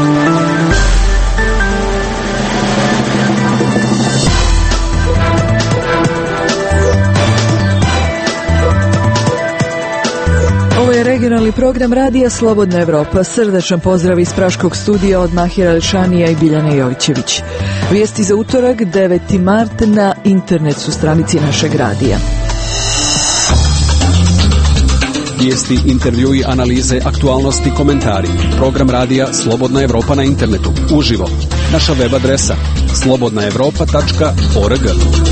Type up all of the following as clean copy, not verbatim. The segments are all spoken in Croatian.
Regionalni program Radija Slobodna Evropa. Srdečan pozdrav iz Praškog studija od Mahira Elšanija i Biljane Jovićević. Vijesti za utorak, 9. mart, na internet su stranici našeg radija. Vijesti, intervjui, analize, aktualnosti, komentari. Program Radija Slobodna Evropa na internetu. Uživo. Naša web adresa slobodnaevropa.org.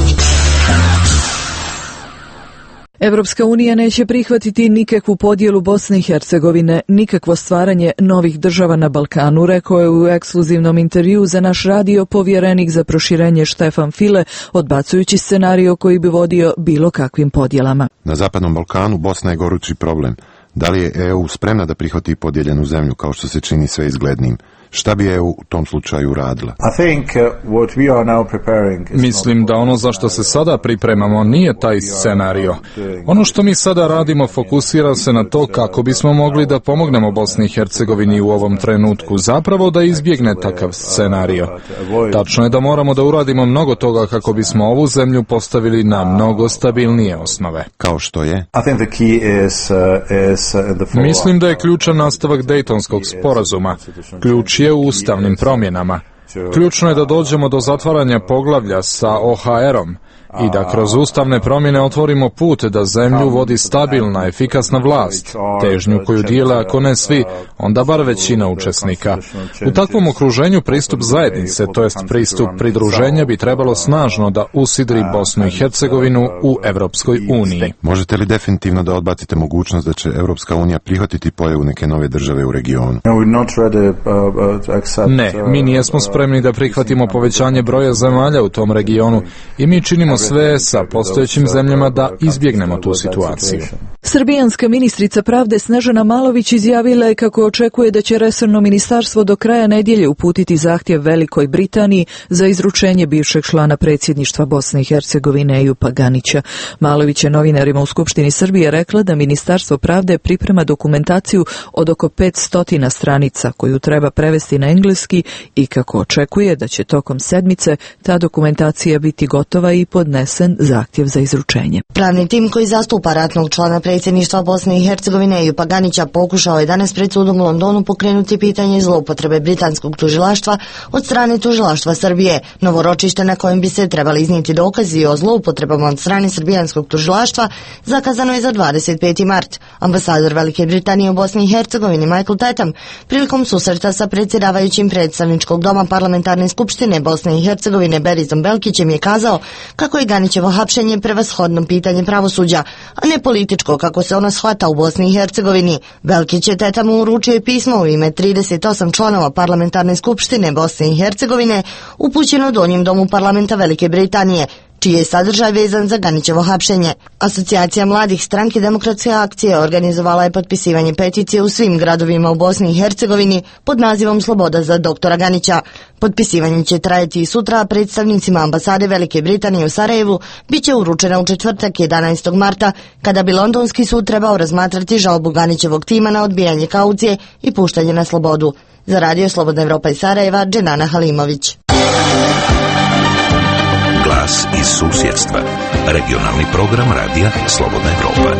Evropska unija neće prihvatiti nikakvu podjelu Bosne i Hercegovine, nikakvo stvaranje novih država na Balkanu, rekao je u ekskluzivnom intervjuu za naš radio povjerenik za proširenje Štefan File, odbacujući scenario koji bi vodio bilo kakvim podjelama. Na Zapadnom Balkanu Bosna je gorući problem. Da li je EU spremna da prihvati podijeljenu zemlju, kao što se čini sve izglednim? Šta bi EU u tom slučaju uradila? Mislim da ono za što se sada pripremamo nije taj scenario. Ono što mi sada radimo fokusira se na to kako bismo mogli da pomognemo Bosni i Hercegovini u ovom trenutku, zapravo da izbjegne takav scenario. Tačno je da moramo da uradimo mnogo toga kako bismo ovu zemlju postavili na mnogo stabilnije osnove. Kao što je? Mislim da je ključan nastavak Dejtonskog sporazuma. Ključ je u ustavnim promjenama. Ključno je da dođemo do zatvaranja poglavlja sa OHR-om i da kroz ustavne promjene otvorimo put da zemlju vodi stabilna, efikasna vlast, težnju koju dijele, ako ne svi, onda bar većina učesnika. U takvom okruženju pristup zajednice, to jest pristup pridruženja, bi trebalo snažno da usidri Bosnu i Hercegovinu u Evropskoj uniji. Možete li definitivno da odbacite mogućnost da će Evropska unija prihvatiti pojavu neke nove države u regionu? Ne, mi nijesmo spremni da prihvatimo povećanje broja zemalja u tom regionu i mi činimo sve sa postojećim zemljama da izbjegnemo tu situaciju. Srbijanska ministrica pravde Snežana Malović izjavila je kako očekuje da će resorno ministarstvo do kraja nedjelje uputiti zahtjev Velikoj Britaniji za izručenje bivšeg člana predsjedništva Bosne i Hercegovine Ejupa Ganića. Malović je novinarima u Skupštini Srbije rekla da Ministarstvo pravde priprema dokumentaciju od oko 500 stranica koju treba prevesti na engleski i kako očekuje da će tokom sedmice ta dokumentacija biti gotova i podnesen zahtjev za izručenje. Pravni tim koji zastupa ratnog člana predsjedništva Bosne i Hercegovine Ejupa Ganića pokušao je danas pred sudom u Londonu pokrenuti pitanje zloupotrebe britanskog tužilaštva od strane tužilaštva Srbije. Novo ročište na kojem bi se trebali iznijeti dokazi o zloupotrebama od strane srbijanskog tužilaštva zakazano je za 25. mart. Ambasador Velike Britanije u Bosni i Hercegovini Michael Tatham prilikom susreta sa predsjedavajućim predstavničkog doma parlamentarne skupštine Bosne i Hercegovine Berizom Belkićem je kazao kako je Ganićevo hapšenje prevashodno pitanje pravosuđa, a ne političko kako se ono shvata u Bosni i Hercegovini. Belkić je Tetamu uručio pismo u ime 38 članova parlamentarne skupštine Bosne i Hercegovine upućeno Donjem domu parlamenta Velike Britanije, čiji je sadržaj vezan za Ganićevo hapšenje. Asocijacija mladih Stranke demokratske akcije organizovala je potpisivanje peticije u svim gradovima u Bosni i Hercegovini pod nazivom Sloboda za doktora Ganića. Potpisivanje će trajati i sutra, a predstavnicima ambasade Velike Britanije u Sarajevu bit će uručena u četvrtak 11. marta, kada bi Londonski sud trebao razmatrati žalbu Ganićevog tima na odbijanje kaucije i puštanje na slobodu. Za Radio Slobodna Evropa iz Sarajeva, Dženana Halimović. Glas iz susjedstva. Regionalni program Radija Slobodna Evropa.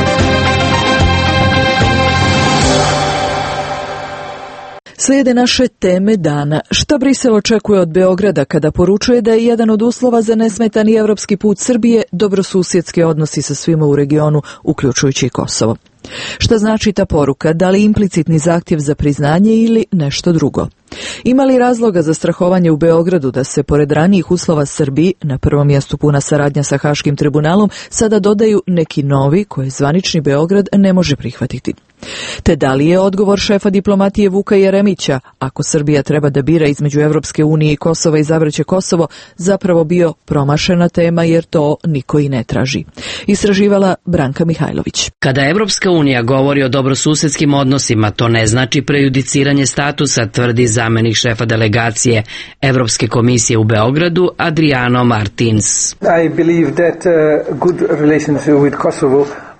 Slijede naše teme dana. Šta Brisel očekuje od Beograda kada poručuje da je jedan od uslova za nesmetani evropski put Srbije dobrosusjedski odnosi sa svima u regionu, uključujući i Kosovo? Šta znači ta poruka? Da li implicitni zahtjev za priznanje ili nešto drugo? Ima li razloga za strahovanje u Beogradu da se pored ranijih uslova Srbiji, na prvom mjestu puna saradnja sa Haškim tribunalom, sada dodaju neki novi koje zvanični Beograd ne može prihvatiti? Te da li je odgovor šefa diplomatije Vuka Jeremića, ako Srbija treba da bira između Evropske unije i Kosova, izabraće Kosovo, zapravo bio promašena tema jer to niko i ne traži? Istraživala Branka Mihajlović. Kada Evropska unija govori o dobrosusedskim odnosima, to ne znači prejudiciranje statusa, tvrdi zamenik šefa delegacije Evropske komisije u Beogradu Adriano Martins.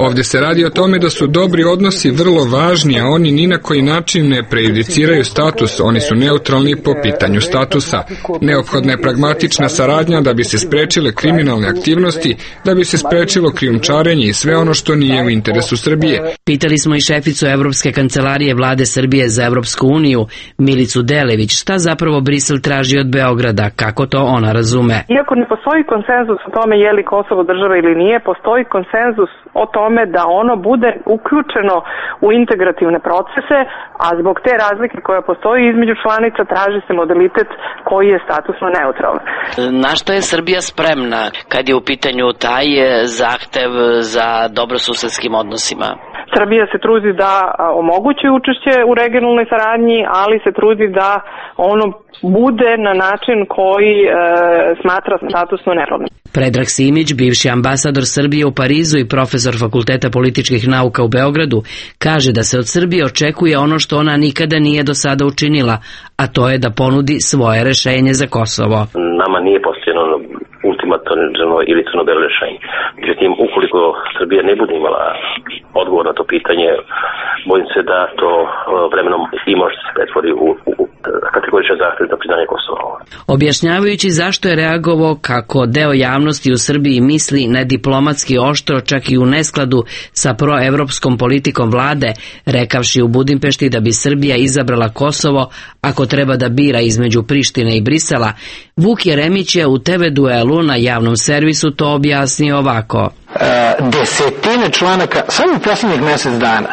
Ovdje se radi o tome da su dobri odnosi vrlo važni, a oni ni na koji način ne prejudiciraju status, oni su neutralni po pitanju statusa. Neophodna je pragmatična saradnja da bi se sprečile kriminalne aktivnosti, da bi se sprečilo krijumčarenje i sve ono što nije u interesu Srbije. Pitali smo i šeficu Evropske kancelarije Vlade Srbije za Evropsku uniju, Milicu Delević, šta zapravo Brisel traži od Beograda, kako to ona razume. Iako ne postoji konsenzus o tome je li Kosovo država ili nije, postoji konsenzus o tome da ono bude uključeno u integrativne procese, a zbog te razlike koja postoji između članica traži se modalitet koji je statusno neutralan. Na što je Srbija spremna kad je u pitanju taj zahtev za dobrosusedskim odnosima? Srbija se trudi da omogući učešće u regionalnoj saradnji, ali se trudi da ono bude na način koji smatra statusno neutralnim. Predrag Simić, bivši ambasador Srbije u Parizu i profesor Fakulteta političkih nauka u Beogradu, kaže da se od Srbije očekuje ono što ona nikada nije do sada učinila, a to je da ponudi svoje rešenje za Kosovo. Nama nije postavljeno ultimativno ili crno-belo rešenje. Međutim, ukoliko Srbija ne bude imala odgovor na to pitanje, bojim se da to vremenom i može se pretvori u kategoričan zahtev za priznanje Kosova. Objašnjavajući zašto je reagovao kako deo javnosti u Srbiji misli nediplomatski oštro, čak i u neskladu sa proevropskom politikom vlade, rekavši u Budimpešti da bi Srbija izabrala Kosovo ako treba da bira između Prištine i Brisela, Vuk Jeremić je u TV duelu na javnom servisu to objasnio ovako. Desetine članaka samo u posljednjih mjesec dana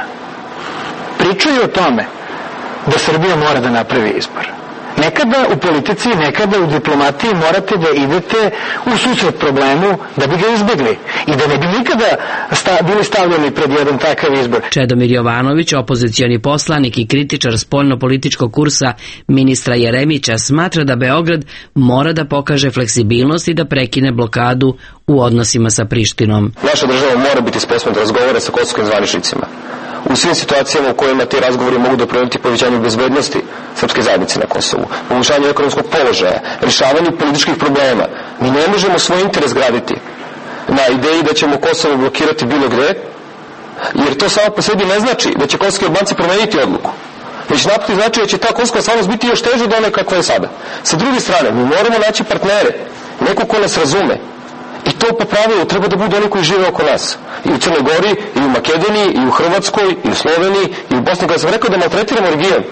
pričaju o tome da Srbija mora da napravi izbor. Nekada u politici, nekada u diplomatiji morate da idete u susret problemu da bi ga izbjegli i da ne bi nikada bili stavljeni pred jedan takav izbor. Čedomir Jovanović, opozicioni poslanik i kritičar spoljno-političkog kursa ministra Jeremića, smatra da Beograd mora da pokaže fleksibilnost i da prekine blokadu u odnosima sa Prištinom. Naša država mora biti sposobna da razgovara sa kosovskim zvaničnicima. U svim situacijama u kojima ti razgovori mogu doprinijeti povećanju bezbednosti srpske zajednice na Kosovu, poboljšanju ekonomskog položaja, rješavanju političkih problema. Mi ne možemo svoj interes graditi na ideji da ćemo Kosovo blokirati bilo gde, jer to samo po sebi ne znači da će kosovski Albanci promeniti odluku. Već naprotiv znači da će ta kosovska stvarnost biti još teža od one kakva je sada. Sa druge strane, mi moramo naći partnere, neko ko nas razume. I to po pravilu treba da budu oni koji žive oko nas. I u Crnoj Gori, i u Makedoniji, i u Hrvatskoj, i u Sloveniji, i u Bosni. Kada sam rekao da maltretiramo region,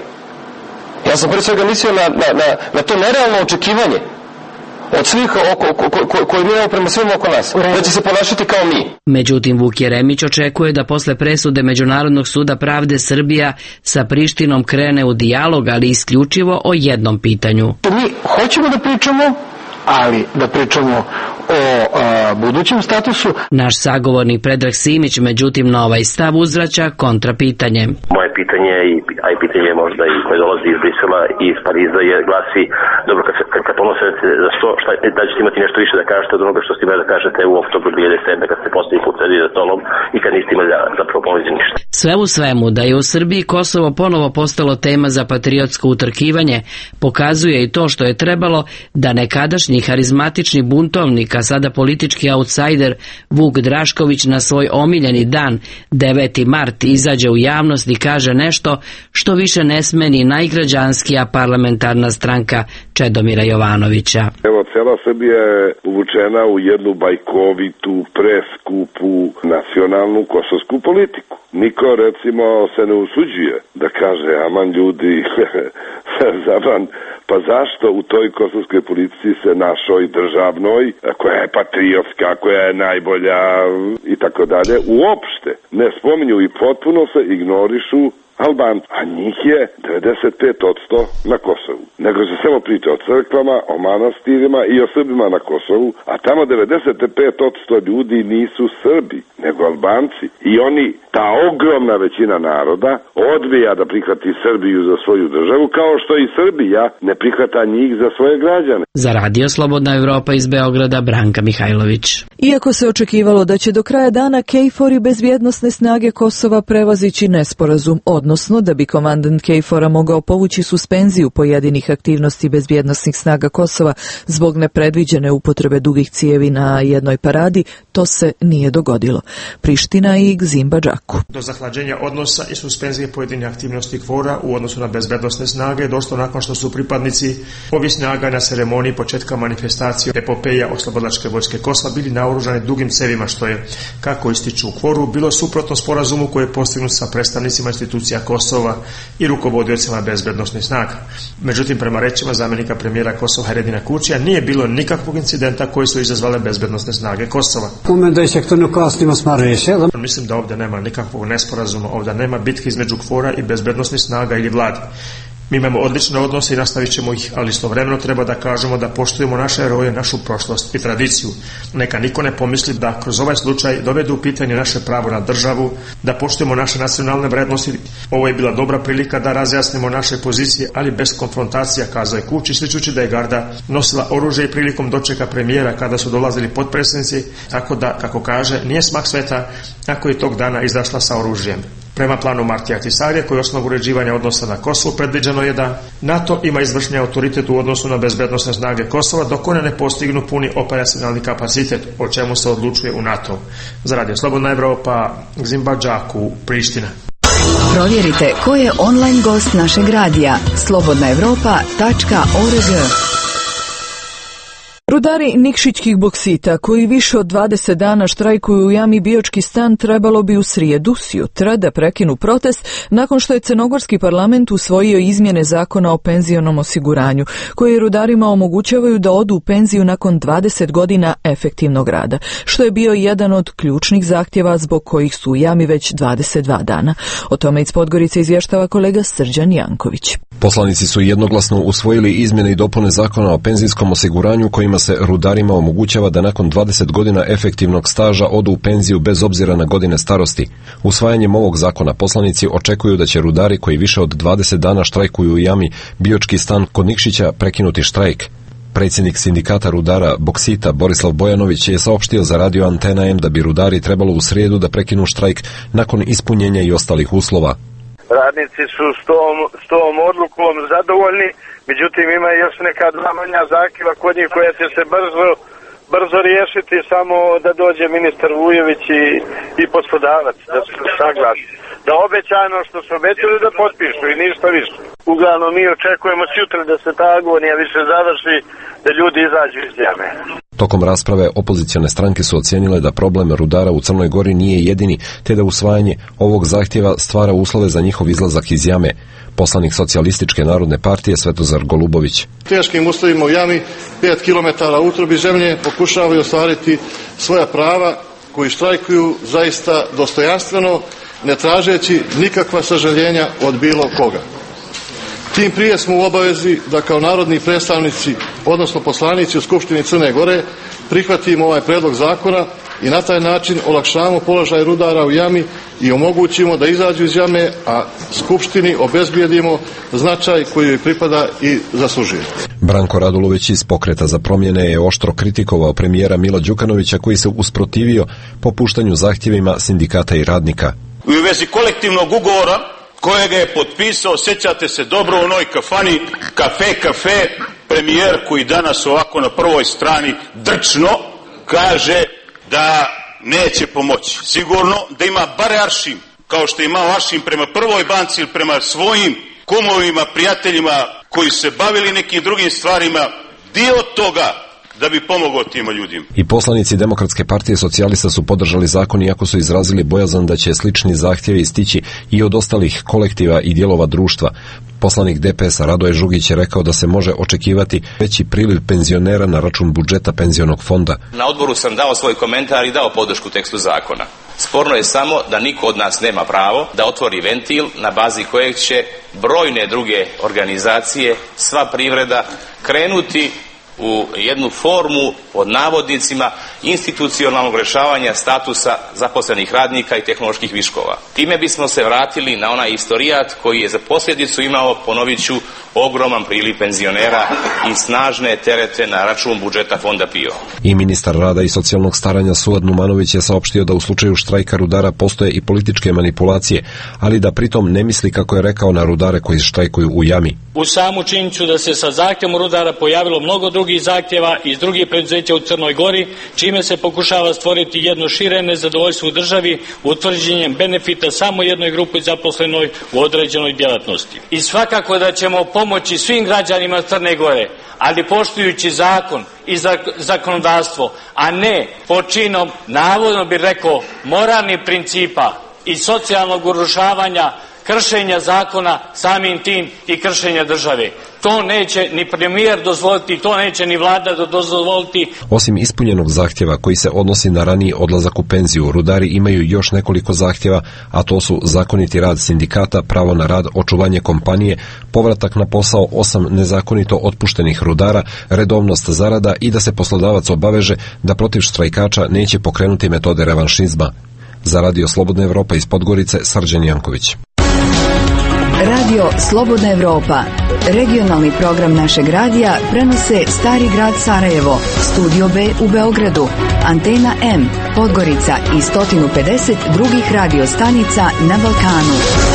ja sam pre svega mislio na to nerealno očekivanje od svih koji mi imamo prema svima oko nas, da će se ponašati kao mi. Međutim, Vuk Jeremić očekuje da posle presude Međunarodnog suda pravde Srbija sa Prištinom krene u dijalog, ali isključivo o jednom pitanju. Mi hoćemo da pričamo, ali da pričamo o budućem statusu. Naš sagovornik Predrag Simić, međutim, na ovaj stav uzvraća kontrapitanje. Moje pitanje, a i pitanje možda i koje dolazi iz Brisela i iz Pariza, je glasi, dobro, kad ponosite za što, da ćete imati nešto više da kažete od onoga što ste imali da kažete u oktobru 2007. kad ste posljednji put sedili za stolom i kad niste imali da zapravo ponuditi ništa. Sve u svemu, da je u Srbiji Kosovo ponovo postalo tema za patriotsko utrkivanje, pokazuje i to što je trebalo da nekadašnji harizmatični buntovnik, a sada politički outsider Vuk Drašković na svoj omiljeni dan, 9. mart, izađe u javnost i kaže nešto što više ne sme ni najgrađanskija parlamentarna stranka Čedomira Jovanovića. Evo, cela Srbija je uvučena u jednu bajkovitu, preskupu nacionalnu kosovsku politiku. Niko, recimo, se ne usuđuje da kaže, aman ljudi, zaban, pa zašto u toj kosovskoj politici se našoj državnoj, koja je patriotska, koja je najbolja i tako dalje, uopšte ne spominju i potpuno se ignorišu Albanci, a njih je 95% na Kosovu. Nego se samo priča o crkvama, o manastirima i o Srbima na Kosovu, a tamo 95% ljudi nisu Srbi, nego Albanci. I oni, ta ogromna većina naroda, odbija da prihvati Srbiju za svoju državu, kao što i Srbija ne prihvata njih za svoje građane. Za Radio Slobodna Evropa iz Beograda, Branka Mihajlović. Iako se očekivalo da će do kraja dana KFOR i bezbjednosne snage Kosova prevazići nesporazum, odnosno odnosno da bi komandant KFOR-a mogao povući suspenziju pojedinih aktivnosti bezbjednosnih snaga Kosova zbog nepredviđene upotrebe dugih cijevi na jednoj paradi, to se nije dogodilo. Priština i Gzim Badžaku. Do zahlađenja odnosa i suspenzije pojedinih aktivnosti KFOR-a u odnosu na bezbednosne snage došlo nakon što su pripadnici ovih snaga na ceremoniji početka manifestacije epopeja oslobodilačke vojske Kosova bili naoružani dugim cevima, što je, kako ističu u KFOR-u, bilo suprotno sporazumu koji je postignut sa predstavnicima institucija Kosova i rukovodiocima bezbednosnih snaga. Međutim, prema rečima zamjenika premijera Kosova Haredina Kurtija, nije bilo nikakvog incidenta koji su izazvale bezbednosne snage Kosova. Mislim da ovdje nema nikakvog nesporazuma, ovdje nema bitke između KFOR-a i bezbednosnih snaga ili vlade. Mi imamo odlične odnose i nastavit ćemo ih, ali istovremeno treba da kažemo da poštujemo naše heroje, našu prošlost i tradiciju. Neka niko ne pomisli da kroz ovaj slučaj dovedu u pitanje naše pravo na državu, da poštujemo naše nacionalne vrednosti. Ovo je bila dobra prilika da razjasnimo naše pozicije, ali bez konfrontacija, kazao je Kučić, ističući da je garda nosila oružje i prilikom dočeka premijera kada su dolazili potpredsjednici, tako da, kako kaže, nije smak sveta ako je tog dana izašla sa oružjem. Prema planu Martija Ahtisaarija, koji je osnov uređivanja odnosa na Kosovu, predviđeno je da NATO ima izvršni autoritet u odnosu na bezbednosne snage Kosova dok one ne postignu puni operacionalni kapacitet, o čemu se odlučuje u NATO. Za Radio Slobodna Evropa, Gzim Badžaku, Priština. Provjerite ko je online gost našeg radija slobodnaevropa.org. Rudari Nikšićkih boksita, koji više od 20 dana štrajkuju u jami Biočki stan, trebalo bi u srijedu sjutra da prekinu protest nakon što je crnogorski parlament usvojio izmjene zakona o penzionom osiguranju, koje rudarima omogućavaju da odu u penziju nakon 20 godina efektivnog rada, što je bio jedan od ključnih zahtjeva zbog kojih su u jami već 22 dana. O tome iz Podgorice izvještava kolega Srđan Janković. Poslanici su jednoglasno usvojili izmjene i dopune zakona o penzijskom osiguranju kojima se rudarima omogućava da nakon 20 godina efektivnog staža odu u penziju bez obzira na godine starosti. Usvajanjem ovog zakona poslanici očekuju da će rudari koji više od 20 dana štrajkuju u jami Biočki stan kod Nikšića prekinuti štrajk. Predsjednik sindikata rudara Boksita Borislav Bojanović je saopštio za radio Antena M da bi rudari trebalo u srijedu da prekinu štrajk nakon ispunjenja i ostalih uslova. Radnici su s tom odlukom zadovoljni, međutim ima još neka dva manja zahtjeva kod njih koja će se brzo riješiti, samo da dođe ministar Vujović i poslodavac, da su saglasni. Da obećano što su obećali da potpišu i ništa više. Uglavnom mi očekujemo sutra da se ta agonija više završi, da ljudi izađu iz jame. Tokom rasprave opozicione stranke su ocijenile da problem rudara u Crnoj Gori nije jedini, te da usvajanje ovog zahtjeva stvara uslove za njihov izlazak iz jame. Poslanik Socijalističke narodne partije Svetozar Golubović. Teškim uslovima u jami 5 km utrobi zemlje pokušavaju ostvariti svoja prava, koji štrajkuju zaista dostojanstveno, ne tražeći nikakva sažaljenja od bilo koga. Tim prije smo u obavezi da kao narodni predstavnici, odnosno poslanici u Skupštini Crne Gore, prihvatimo ovaj predlog zakona i na taj način olakšavamo položaj rudara u jami i omogućimo da izađu iz jame, a Skupštini obezbijedimo značaj koji joj pripada i zaslužuje. Branko Radulović iz Pokreta za promjene je oštro kritikovao premijera Mila Đukanovića koji se usprotivio popuštanju zahtjevima sindikata i radnika. U vezi kolektivnog ugovora kojega je potpisao, sjećate se dobro u onoj kafani, kafe, premijer koji danas ovako na prvoj strani drčno kaže da neće pomoći. Sigurno da ima bare aršin, kao što je imao aršin prema Prvoj banci ili prema svojim kumovima, prijateljima koji se bavili nekim drugim stvarima, dio toga da bi pomogao tima ljudima. I poslanici Demokratske partije socijalista su podržali zakon iako su izrazili bojazan da će slični zahtjevi stići i od ostalih kolektiva i dijelova društva. Poslanik DPS-a Radoje Žugić je rekao da se može očekivati veći priliv penzionera na račun budžeta penzionog fonda. Na odboru sam dao svoj komentar i dao podršku tekstu zakona. Sporno je samo da niko od nas nema pravo da otvori ventil na bazi kojeg će brojne druge organizacije, sva privreda krenuti u jednu formu, pod navodnicima, institucionalnog rješavanja statusa zaposlenih radnika i tehnoloških viškova. Time bismo se vratili na onaj istorijat koji je za posljedicu imao, ponovit ću, ogroman priliv penzionera i snažne terete na račun budžeta fonda PIO. I ministar rada i socijalnog staranja Suad Numanović je saopštio da u slučaju štrajka rudara postoje i političke manipulacije, ali da pritom ne misli, kako je rekao, na rudare koji štrajkuju u jami. U samu činjenicu da se sa zahtjevom rudara pojavilo mnogo drugih zahtjeva iz drugih preduzeća u Crnoj Gori, čime se pokušava stvoriti jedno šire nezadovoljstvo u državi utvrđenjem benefita samo jednoj grupi zaposlenoj u određenoj djelatnosti. I svakako da ćemo pomoći svim građanima Crne Gore, ali poštujući zakon i zakonodavstvo, a ne počinom, navodno bih rekao, moralnih principa i socijalnog urušavanja, kršenja zakona, samim tim i kršenja države. To neće ni premijer dozvoliti, to neće ni vlada dozvoliti. Osim ispunjenog zahtjeva koji se odnosi na raniji odlazak u penziju, rudari imaju još nekoliko zahtjeva, a to su zakoniti rad sindikata, pravo na rad, očuvanje kompanije, povratak na posao 8 nezakonito otpuštenih rudara, redovnost zarada i da se poslodavac obaveže da protiv štrajkača neće pokrenuti metode revanšizma. Za Radio Slobodna Evropa iz Podgorice, Srđan Janković. Radio Slobodna Evropa. Regionalni program našeg radija prenose Stari grad Sarajevo, Studio B u Beogradu, Antena M, Podgorica i 150 drugih radiostanica na Balkanu.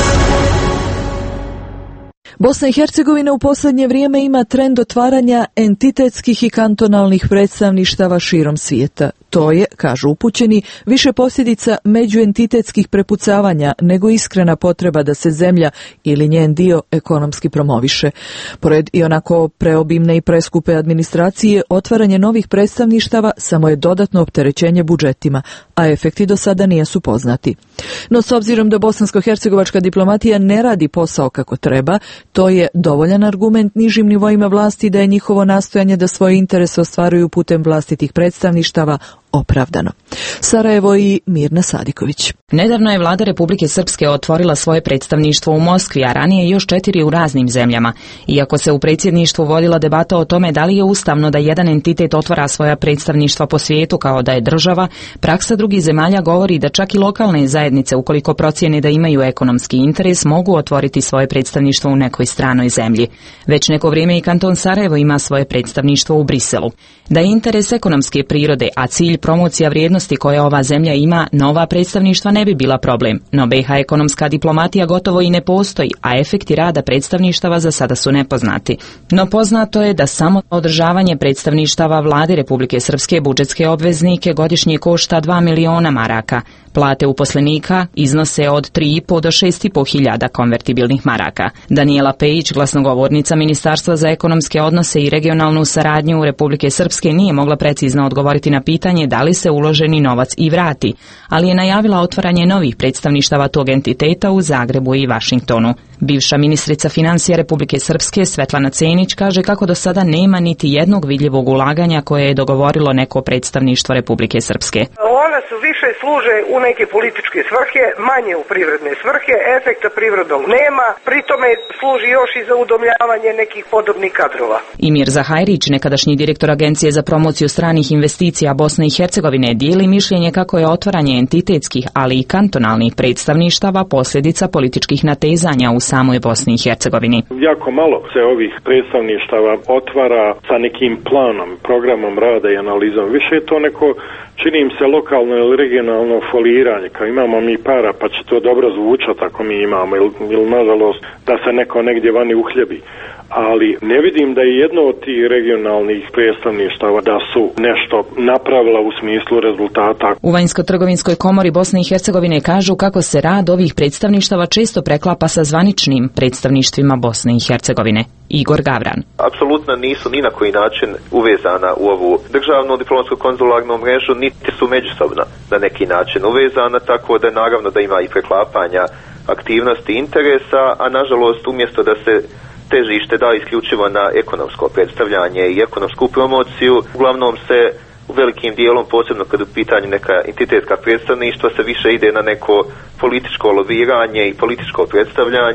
Bosna i Hercegovina u posljednje vrijeme ima trend otvaranja entitetskih i kantonalnih predstavništava širom svijeta. To je, kažu upućeni, više posljedica međuentitetskih prepucavanja nego iskrena potreba da se zemlja ili njen dio ekonomski promoviše. Pored i onako preobimne i preskupe administracije, otvaranje novih predstavništava samo je dodatno opterećenje budžetima, a efekti do sada nisu poznati. No s obzirom da bosansko-hercegovačka diplomatija ne radi posao kako treba, to je dovoljan argument nižim nivoima vlasti da je njihovo nastojanje da svoje interese ostvaruju putem vlastitih predstavništava opravdano. Sarajevo i Mirna Sadiković. Nedavno je vlada Republike Srpske otvorila svoje predstavništvo u Moskvi, a ranije još 4 u raznim zemljama. Iako se u predsjedništvu vodila debata o tome da li je ustavno da jedan entitet otvara svoja predstavništva po svijetu kao da je država, praksa drugih zemalja govori da čak i lokalne zajednice, ukoliko procijene da imaju ekonomski interes, mogu otvoriti svoje predstavništvo u nekoj stranoj zemlji. Već neko vrijeme i kanton Sarajevo ima svoje predstavništvo u Briselu. Da je interes ekonomske prirode, a cilj promocija vrijednosti koje ova zemlja ima, nova predstavništva ne bi bila problem. No BiH ekonomska diplomatija gotovo i ne postoji, a efekti rada predstavništava za sada su nepoznati. No poznato je da samo održavanje predstavništava vlade Republike Srpske budžetske obveznike godišnje košta 2 miliona maraka. Plate uposlenika iznose od 3,5 do 6,5 hiljada konvertibilnih maraka. Daniela Pejić, glasnogovornica Ministarstva za ekonomske odnose i regionalnu saradnju Republike Srpske, nije mogla precizno odgovoriti na pitanje da li se uloženi novac i vrati, ali je najavila otvaranje novih predstavništava tog entiteta u Zagrebu i Vašingtonu. Bivša ministrica financija Republike Srpske Svetlana Cenić kaže kako do sada nema niti jednog vidljivog ulaganja koje je dogovorilo neko predstavništvo Republike Srpske. Ona su više služe u neke političke svrhe, manje u privredne svrhe, efekta privrednog nema, pritome služi još i za udomljavanje nekih podobnih kadrova. Imir Zahajrić, nekadašnji direktor Agencije za promociju stranih investicija Bosne i Hercegovine, dijeli mišljenje kako je otvaranje entitetskih, ali i kantonalnih predstavništava posljedica političkih natezanja u samoj Bosni i Hercegovini. Jako malo se ovih predstavništava otvara sa nekim planom, programom rada i analizom. Više je to neko, čini im se, lokalno ili regionalno foliranje, kao imamo mi para pa će to dobro zvučati ako mi imamo, ili nažalost da se neko negdje vani uhljebi. Ali ne vidim da je jedno od tih regionalnih predstavništava da su nešto napravila u smislu rezultata. U Vanjsko-trgovinskoj komori Bosne i Hercegovine kažu kako se rad ovih predstavništava često preklapa sa zvaničnim predstavništvima Bosne i Hercegovine. Igor Gavran. Apsolutno nisu ni na koji način uvezana u ovu državnu diplomatsko-konzularnu mrežu, niti su međusobno na neki način uvezana, tako da naravno da ima i preklapanja aktivnosti interesa, a nažalost umjesto da se težište da isključivo na ekonomsko predstavljanje i ekonomsku promociju, uglavnom se u velikim dijelom, posebno kad u pitanju neka entitetska predstavništva, se više ide na neko političko lobiranje i političko predstavljanje,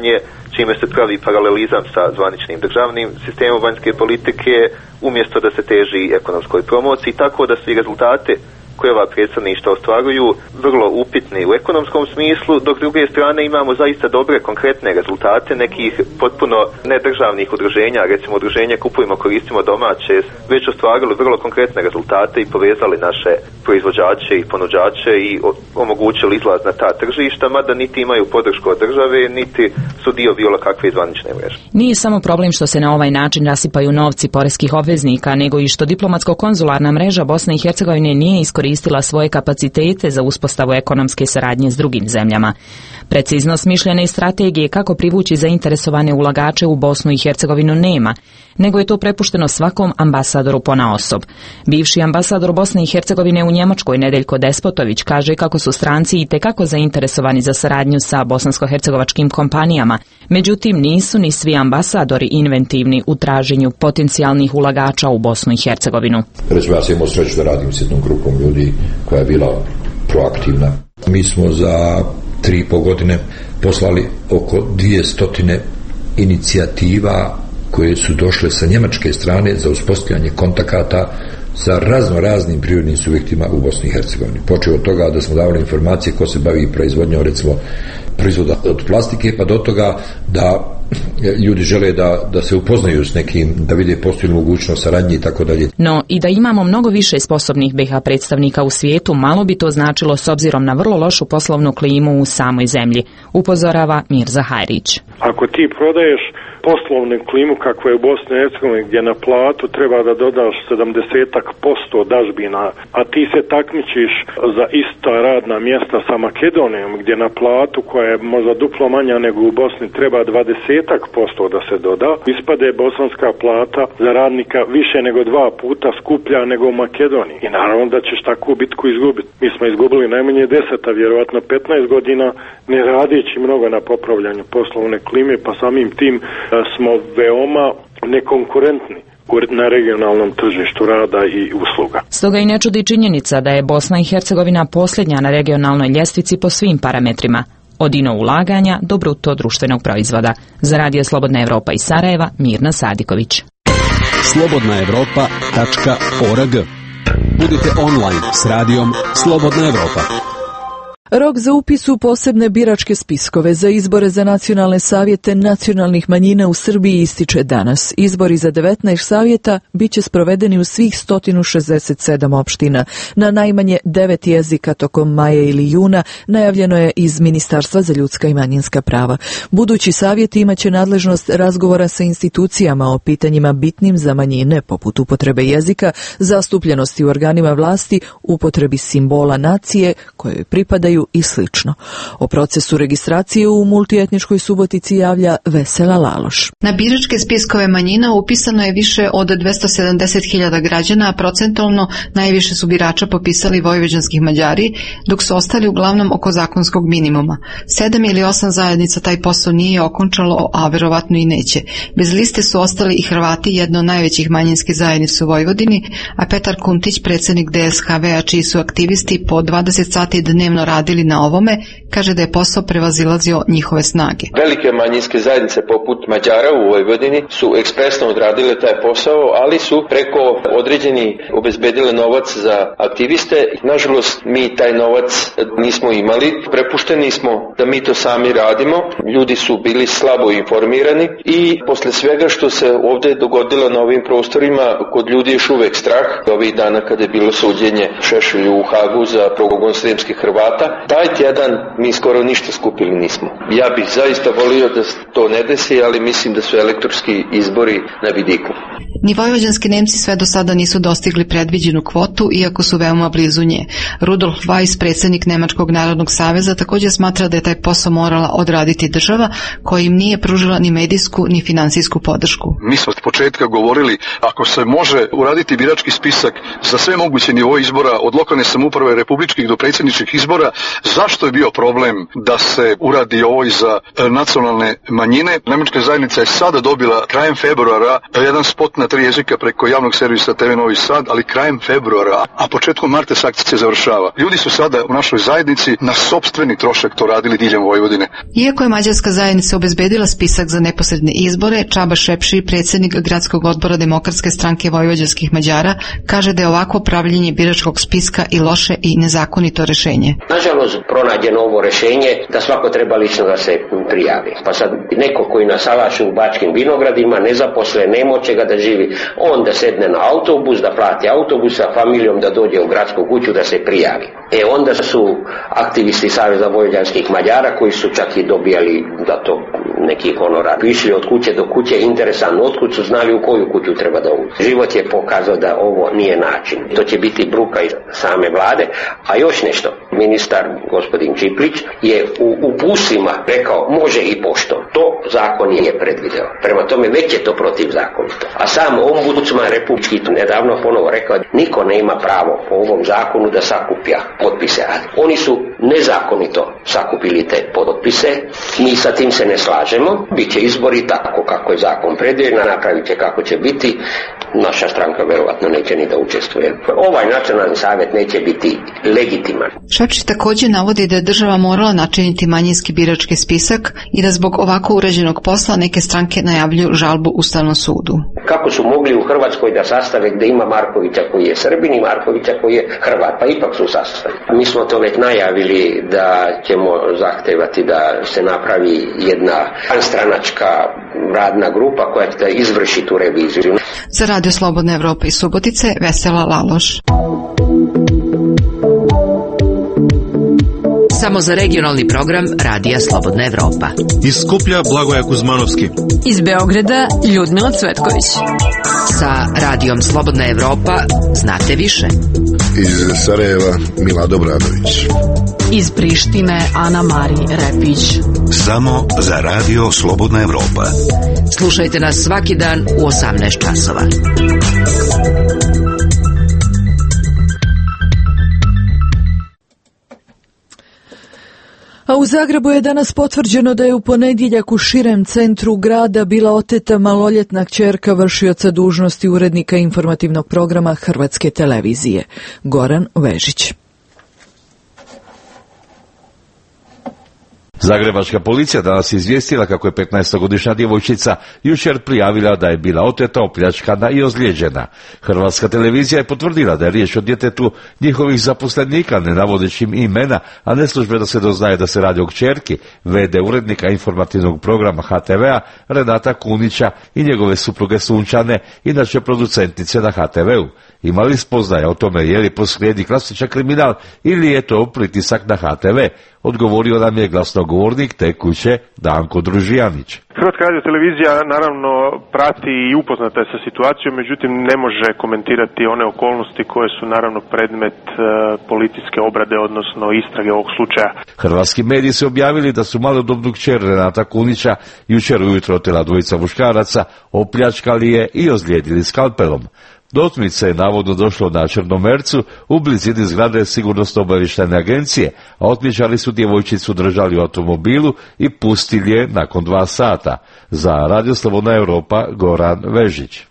čime se pravi paralelizam sa zvaničnim državnim sistemom vanjske politike, umjesto da se teži ekonomskoj promociji, tako da su i rezultate koje ova predstavništva ostvaruju vrlo upitni u ekonomskom smislu, dok s druge strane imamo zaista dobre konkretne rezultate nekih potpuno nedržavnih udruženja, recimo udruženje Kupujmo, koristimo domaće, već ostvarili vrlo konkretne rezultate i povezali naše proizvođače i ponuđače i omogućili izlaz na ta tržišta, mada niti imaju podršku od države, niti su dio bilo kakve zvanične mreže. Nije samo problem što se na ovaj način rasipaju novci poreskih obveznika, nego i što diplomatsko-konzularna mreža Bosne i Hercegovine nije iskoristila svoje kapacitete za uspostavu ekonomske saradnje s drugim zemljama. Precizno smišljene strategije kako privući zainteresovane ulagače u Bosnu i Hercegovinu nema, nego je to prepušteno svakom ambasadoru ponaosob. Bivši ambasador Bosne i Hercegovine u Njemačkoj Nedeljko Despotović kaže kako su stranci itekako zainteresovani za saradnju sa bosansko-hercegovačkim kompanijama, međutim nisu ni svi ambasadori inventivni u traženju potencijalnih ulagača u Bosnu i Hercegovinu. Recimo, ja sam imao sreću da radim s jednom grupom ljudi koja je bila proaktivna. Mi smo za 3,5 godine poslali oko 200 inicijativa koje su došle sa njemačke strane za uspostavljanje kontakata sa raznim prirodnim subjektima u Bosni i Hercegovini. Počeo od toga da smo davali informacije ko se bavi proizvodnjom, recimo proizvoda od plastike, pa do toga da ljudi žele da se upoznaju s nekim, da vide postoji mogućnost saradnje i tako dalje. No i da imamo mnogo više sposobnih BiH predstavnika u svijetu, malo bi to značilo s obzirom na vrlo lošu poslovnu klimu u samoj zemlji, upozorava Mirza Hajrić. Ako ti prodaješ poslovnu klimu kakva je u Bosni i Hercegovini, gdje na platu treba da dodaš 70% dažbina, a ti se takmičiš za ista radna mjesta sa Makedonijom, gdje na platu koja je možda duplo manja nego u Bosni treba 20% da se doda, ispade bosanska plata za radnika više nego 2 puta skuplja nego u Makedoniji. I naravno da ćeš takvu bitku izgubiti. Mi smo izgubili najmanje 10, a vjerovatno 15 godina ne radići mnogo na popravljanju poslovne klime, pa samim tim smo veoma nekonkurentni na regionalnom tržištu rada i usluga. Stoga i ne čudi činjenica da je Bosna i Hercegovina posljednja na regionalnoj ljestvici po svim parametrima, od ulaganja do bruto društvenog proizvoda. Za Radio Slobodna Evropa iz Sarajeva, Mirna Sadiković. slobodnaevropa.org. Budite online s radijom Slobodna Evropa. Rok za upis u posebne biračke spiskove za izbore za nacionalne savjete nacionalnih manjina u Srbiji ističe danas. Izbori za 19 savjeta bit će sprovedeni u svih 167 opština na najmanje 9 jezika tokom maja ili juna, najavljeno je iz Ministarstva za ljudska i manjinska prava. Budući savjeti imaće nadležnost razgovora sa institucijama o pitanjima bitnim za manjine, poput upotrebe jezika, zastupljenosti u organima vlasti, upotrebi simbola nacije kojoj pripadaju i slično. O procesu registracije u multietničkoj Subotici javlja Vesela Laloš. Na biračke spiskove manjina upisano je više od 270.000 građana, a procentualno najviše su birača popisali vojvođanskih Mađari, dok su ostali uglavnom oko zakonskog minimuma. 7 ili 8 zajednica taj posao nije okončalo, a verovatno i neće. Bez liste su ostali i Hrvati, jedna od najvećih manjinskih zajednica u Vojvodini, a Petar Kuntić, predsjednik DSHV-a, čiji su aktivisti po 20 sati dnevno radili na ovome, kaže da je posao prevazilazio njihove snage. Velike manjinske zajednice poput Mađara u Vojvodini su ekspresno odradile taj posao, ali su preko određeni obezbedile novac za aktiviste. Nažalost, mi taj novac nismo imali. Prepušteni smo da mi to sami radimo. Ljudi su bili slabo informirani i posle svega što se ovdje dogodilo na ovim prostorima, kod ljudi je još uvek strah. Ovih dana kada je bilo suđenje Šešelju u Hagu za progon sremskih Hrvata, taj tjedan mi skoro ništa skupili nismo. Ja bih zaista volio da to ne desi, ali mislim da su elektorski izbori na vidiku. Ni vojvođanski Nemci sve do sada nisu dostigli predviđenu kvotu, iako su veoma blizu nje. Rudolf Weiss, predsjednik Nemačkog narodnog saveza, također smatra da je taj posao morala odraditi država, koja im nije pružila ni medijsku ni finansijsku podršku. Mi smo od početka govorili, ako se može uraditi birački spisak za sve moguće nivoe izbora, od lokalne samouprave, republičkih do predsjedničkih izbora, Zašto je bio problem da se uradi ovo i za nacionalne manjine? Njemačka zajednica je sada dobila krajem februara jedan spot na 3 jezika preko javnog servisa TV Novi Sad, ali krajem februara, a početkom marta se akcija završava. Ljudi su sada u našoj zajednici na sopstveni trošak to radili diljem Vojvodine. Iako je mađarska zajednica obezbedila spisak za neposredne izbore, Čaba Šepši, predsjednik gradskog odbora Demokratske stranke vojvođanskih Mađara, kaže da je ovako pravljenje biračkog spiska i loše i nezakonito rešenje. Nažalost, pronađeno ovo rešenje da svako treba lično da se prijavi. Pa sad neko koji na salašu u Bačkim vinogradima, nezaposlen, nema od čega da živi, on da sedne na autobus, da plati autobus sa familijom, da dođe u gradsku kuću da se prijavi. Onda su aktivisti Saveza vojvođanskih Mađara, koji su čak i dobijali da to neki honorar, išli od kuće do kuće, interesantno otkud su znali u koju kuću treba da uđe. Život je pokazao da ovo nije način. To će biti bruka iz same vlade. A još nešto, ministar gospodin Čiplić je u upusima rekao može i pošto. To zakon nije predvideo. Prema tome već je to protivzakonito. A sam ombudsman republički nedavno ponovo rekao niko ne ima pravo po ovom zakonu da sakuplja potpise. Oni su nezakonito sakupili te potpise. Mi sa tim se ne slažemo. Biće izbori tako kako je zakon predvidio, napravit će kako će biti. Naša stranka verovatno neće ni da učestvuje. Ovaj nacionalni savjet neće biti legitiman. Šepčić također navodi da je država morala načiniti manjinski birački spisak i da zbog ovako uređenog posla neke stranke najavljuju žalbu Ustavnom sudu. Kako su mogli u Hrvatskoj da sastave gdje ima Markovića koji je Srbin i Markovića koji je Hrvat, pa ipak su sastavili. Mi smo to već najavili da ćemo zahtevati da se napravi jedna stranačka radna grupa koja će izvrši tu reviziju. Za Radio Slobodna Evropa iz Subotice, Vesela Laloš. Samo za regionalni program Radija Slobodna Evropa. Iz Skuplja Blagoja Kuzmanovski. Iz Beograda Ljudmila Cvetković. Sa Radijom Slobodna Evropa znate više. Iz Sarajeva Milado Bradović. Iz Prištine Ana Mari Repić. Samo za Radio Slobodna Evropa. Slušajte nas svaki dan u 18 časova. A u Zagrebu je danas potvrđeno da je u ponedjeljak u širem centru grada bila oteta maloljetna kćerka vršioca dužnosti urednika informativnog programa Hrvatske televizije. Goran Vežić. Zagrebačka policija danas je izvijestila kako je 15-godišnja djevojčica jučer prijavila da je bila oteta, opljačkana i ozlijeđena. Hrvatska televizija je potvrdila da je riječ o djetetu njihovih zaposlenika, ne navodeći im imena, a neslužbeno se doznaje da se radi o kćerki v.d. urednika informativnog programa HTV-a Renata Kunića i njegove supruge Sunčane, inače producentice na HTV-u. Ima li spoznaja o tome je li posrijedi klasičan kriminal ili je to pritisak na HTV? Odgovorio nam je glasnogovornik te kuće Danko Družijanić. Hrvatska radiotelevizija naravno prati i upoznata je sa situacijom, međutim ne može komentirati one okolnosti koje su naravno predmet policijske obrade, odnosno istrage ovog slučaja. Hrvatski mediji su objavili da su malodobnu kćer Renata Kunića jučer ujutro otela dvojica muškaraca, opljačkali je i ozlijedili skalpelom. Do otmice je navodno došlo na Črnomercu u blizini zgrade Sigurnosno-obavještajne agencije, a otmičari su djevojčicu držali u automobilu i pustili je nakon 2 sata. Za Radio Slobodna Evropa, Goran Vežić.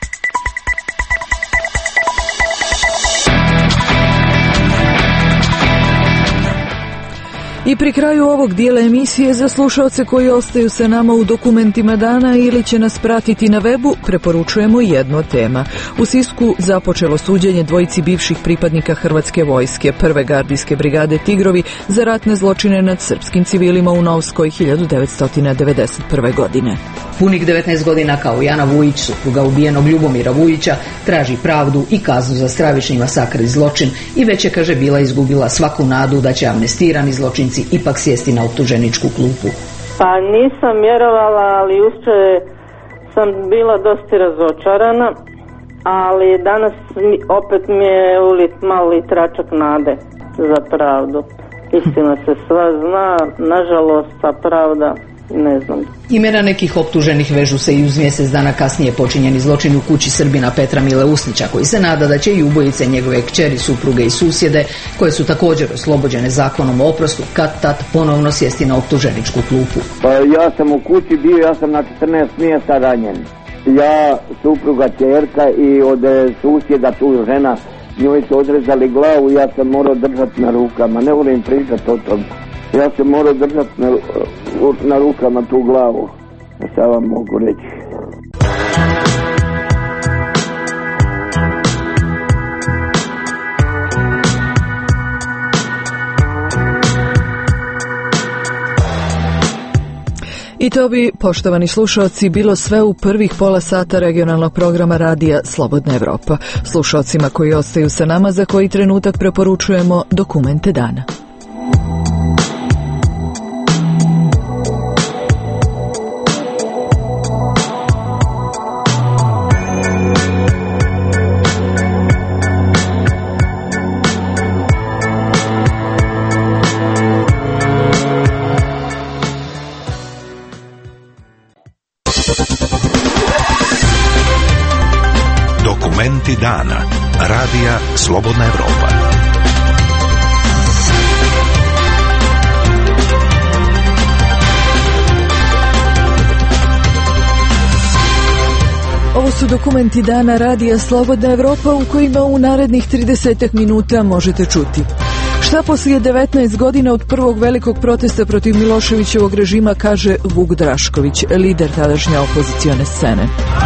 I pri kraju ovog dijela emisije za slušalce koji ostaju sa nama u dokumentima dana ili će nas pratiti na webu, preporučujemo jednu tema. U Sisku započelo suđenje dvojici bivših pripadnika Hrvatske vojske, prve gardijske brigade Tigrovi, za ratne zločine nad srpskim civilima u Novskoj 1991. godine. Punih 19 godina kao Jana Vujić, supruga ubijenog Ljubomira Vujića, traži pravdu i kaznu za stravični masakr i zločin i već je, kaže, bila izgubila svaku nadu da će amnestirani zločinci ipak sjesti na optuženičku klupu. Pa nisam vjerovala, ali jučer sam bila dosta razočarana, ali danas opet mi je ulit mali tračak nade za pravdu. Istina se sva zna, nažalost, ta pravda ne znam. Imena nekih optuženih vežu se i uz mjesec dana kasnije počinjeni zločin u kući Srbina Petra Mile Usnića, koji se nada da će i ubojice njegove kćeri, supruge i susjede, koje su također oslobođene zakonom o oprostu, kad-tad ponovno sjesti na optuženičku klupu. Pa ja sam u kući bio, ja sam na 14 mjesta ranjen. Ja, supruga, ćerka i od susjeda tu žena, njoj su odrezali glavu, ja sam morao držati na rukama, ne volim pričati o tom. Ja sam morao držati na rukama tu glavu, šta vam mogu reći. I to bi, poštovani slušalci, bilo sve u prvih pola sata regionalnog programa radija Slobodna Evropa. Slušalcima koji ostaju sa nama, za koji trenutak preporučujemo dokumente dana. Dokumenti dana. Radija Slobodna Evropa. Ovo su dokumenti dana radija Slobodna Evropa u kojima u narednih 30 minuta možete čuti. Šta poslije 19 godina od prvog velikog protesta protiv Miloševićevog režima kaže Vuk Drašković, lider tadašnje opozicione scene.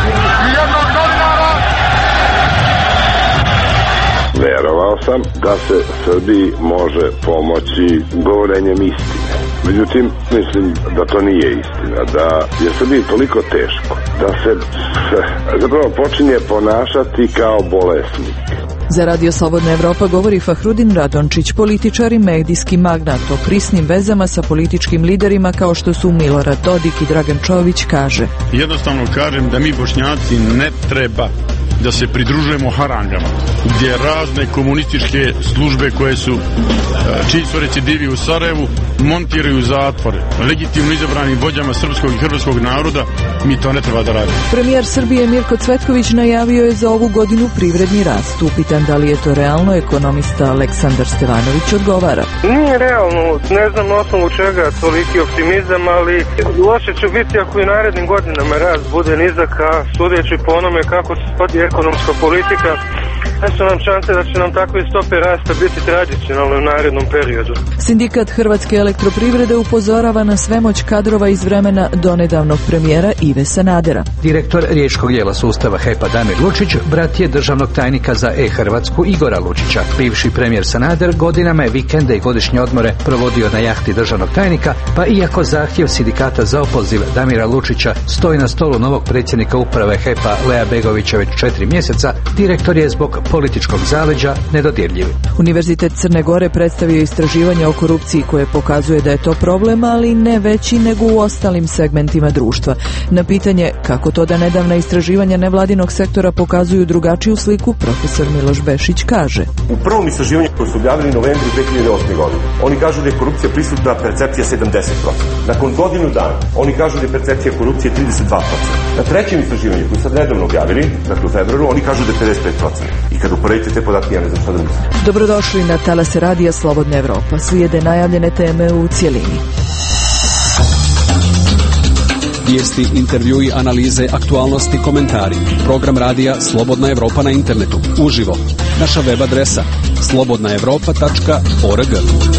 Verovao sam da se Srbiji može pomoći govorenjem istine. Međutim, mislim da to nije istina, da je Srbiji toliko teško, da se zapravo počinje ponašati kao bolesnik. Za Radio Slobodna Evropa govori Fahrudin Radončić, političar i medijski magnat, o prisnim vezama sa političkim liderima kao što su Milorad Dodik i Dragan Čović, kaže. Jednostavno kažem da mi Bošnjaci ne treba da se pridružujemo harangama, gdje razne komunističke službe koje su, čiji su recidivi u Sarajevu, montiraju zatvore legitimno izabranim vođama srpskog i hrvatskog naroda. Mi to ne treba da radimo. Premijer Srbije Mirko Cvetković najavio je za ovu godinu privredni rast. Upitan da li je to realno, ekonomista Aleksandar Stevanović odgovara. Nije realno, ne znam na osnovu čega toliki optimizam, ali loše će biti ako i narednim godinama rast bude nizak, a sudeći po onome kako se spodi ekonomska politika, ne su nam šanse da će nam takve stope rasta biti tradicionalne u narednom periodu. Sindikat Hrvatske elektroprivrede upozorava na svemoć kadrova iz vremena donedavnog premijera Ive Sanadera. Direktor riječkog dijela sustava HEP-a Damir Lučić brat je državnog tajnika za E-Hrvatsku Igora Lučića. Bivši premijer Sanader godinama je vikende i godišnje odmore provodio na jahti državnog tajnika, pa iako zahtjev sindikata za opoziv Damira Lučića stoji na stolu novog predsjednika uprave HEP-a Lea Begovića već 4 mjeseca, direktor je zbog političkog zaleđa nedodirljiv. Univerzitet Crne Gore predstavio istraživanje o korupciji koje pokazuje da je to problem, ali ne veći nego u ostalim segmentima društva. Na pitanje kako to da nedavna istraživanja nevladinog sektora pokazuju drugačiju sliku, profesor Miloš Bešić kaže. U prvom istraživanju koje su objavili u novembru 2008. godine, oni kažu da je korupcija prisutna, percepcija 70%. Nakon godinu dana, oni kažu da je percepcija korupcije 32%. Na trećem istraživanju koje sad nedavno objavili, dakle u februaru, oni kažu da je 55%. I kad uporedite te podatke, ja ne znam šta da mislim. Dobrodošli na talase radija Slobodna Evropa. Slijede najavljene teme u cijelini. Vijesti, intervjui, analize, aktualnosti, komentari. Program radija Slobodna Evropa na internetu. Uživo. Naša web adresa slobodnaevropa.org.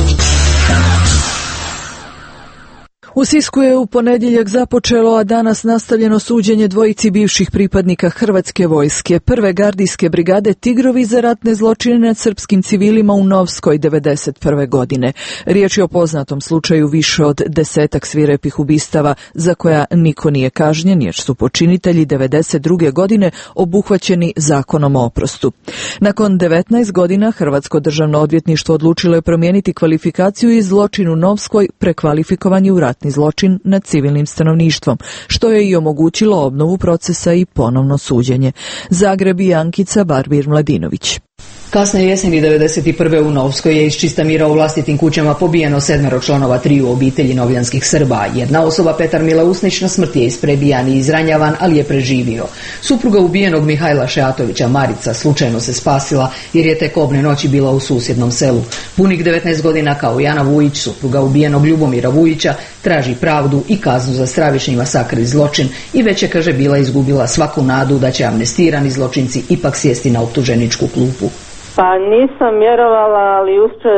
U Sisku je u ponedjeljak započelo, a danas nastavljeno suđenje dvojici bivših pripadnika Hrvatske vojske, prve gardijske brigade Tigrovi za ratne zločine nad srpskim civilima u Novskoj 1991. godine. Riječ je o poznatom slučaju više od 10 svirepih ubistava za koja niko nije kažnjen jer su počinitelji 1992. godine obuhvaćeni zakonom o oprostu. Nakon 19 godina Hrvatsko državno odvjetništvo odlučilo je promijeniti kvalifikaciju iz zločin u Novskoj prekvalifikovanje u ratni zločin nad civilnim stanovništvom, što je i omogućilo obnovu procesa i ponovno suđenje. Zagreb i Ankica Barbir Mladinović. Kasne jeseni 1991. u Novskoj je iz čista mira u vlastitim kućama pobijeno 7 članova triju obitelji novljanskih Srba. Jedna osoba, Petar Mile Usnić, na smrt je isprebijan i izranjavan, ali je preživio. Supruga ubijenog Mihajla Šeatovića, Marica, slučajno se spasila jer je tek obne noći bila u susjednom selu. Punih 19 godina kao Jana Vujić, supruga ubijenog Ljubomira Vujića, traži pravdu i kaznu za stravični masakr i zločin i već je, kaže, bila izgubila svaku nadu da će amnestirani zločinci ipak sjesti na optuženičku klupu. Pa nisam vjerovala, ali juče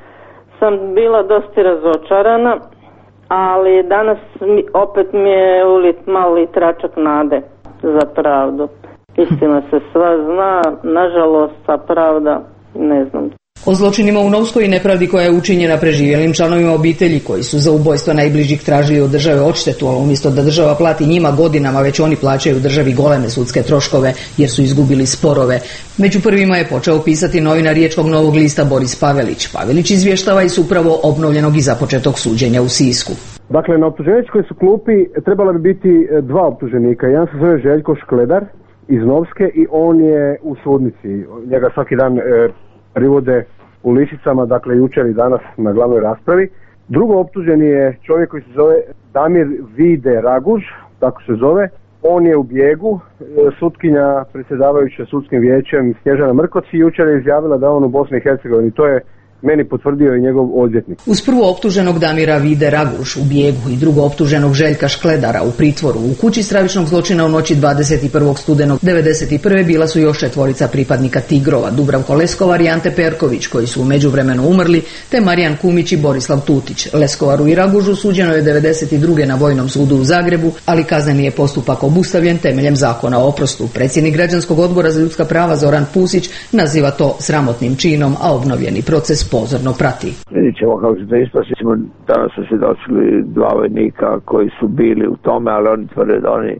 sam bila dosta razočarana, ali danas opet mi je ulit mali tračak nade za pravdu. Istina se sva zna, nažalost, a pravda ne znam. O zločinima u Novskoj i nepravdi koja je učinjena preživjelim članovima obitelji koji su za ubojstvo najbližih tražili od države odštetu, ali umjesto da država plati njima godinama, već oni plaćaju državi goleme sudske troškove jer su izgubili sporove. Među prvima je počeo pisati novinar Riječkog Novog lista Boris Pavelić. Pavelić izvještava iz upravo obnovljenog i započetog suđenja u Sisku. Dakle, na optuženičkoj su klupi trebala bi biti dva optuženika. Jedan se zove Željko Škledar iz Novske i on je u sudnici. Njega svaki dan privode u Lišicama, dakle jučer i danas na glavnoj raspravi. Drugo optuženi je čovjek koji se zove Damir Vide Raguž, tako se zove. On je u bijegu, sutkinja predsjedavajuća sudskim vijećem Snježana Mrkoc i jučer je izjavila da on u Bosni i Hercegovini. To je meni potvrdio i njegov odvjetnik. Uz prvo optuženog Damira Vide Raguš u bijegu i drugo optuženog Željka Škledara u pritvoru u kući stravičnog zločina u noći 21. studenog 1991. bila su još 4 pripadnika Tigrova, Dubravko Leskovar i Ante Perković, koji su u međuvremenu umrli, te Marijan Kumić i Borislav Tutić. Leskovaru i Ragužu suđeno je 1992. na Vojnom sudu u Zagrebu, ali kazneni je postupak obustavljen temeljem zakona o oprostu. Predsjednik Građanskog odbora za ljudska prava Zoran Pusić naziva to sramotnim činom, a obnovljeni proces pozorno prati. Vidjet ćemo kako se to isplasi. Danas su se došli 2 vojnika koji su bili u tome, ali oni tvrde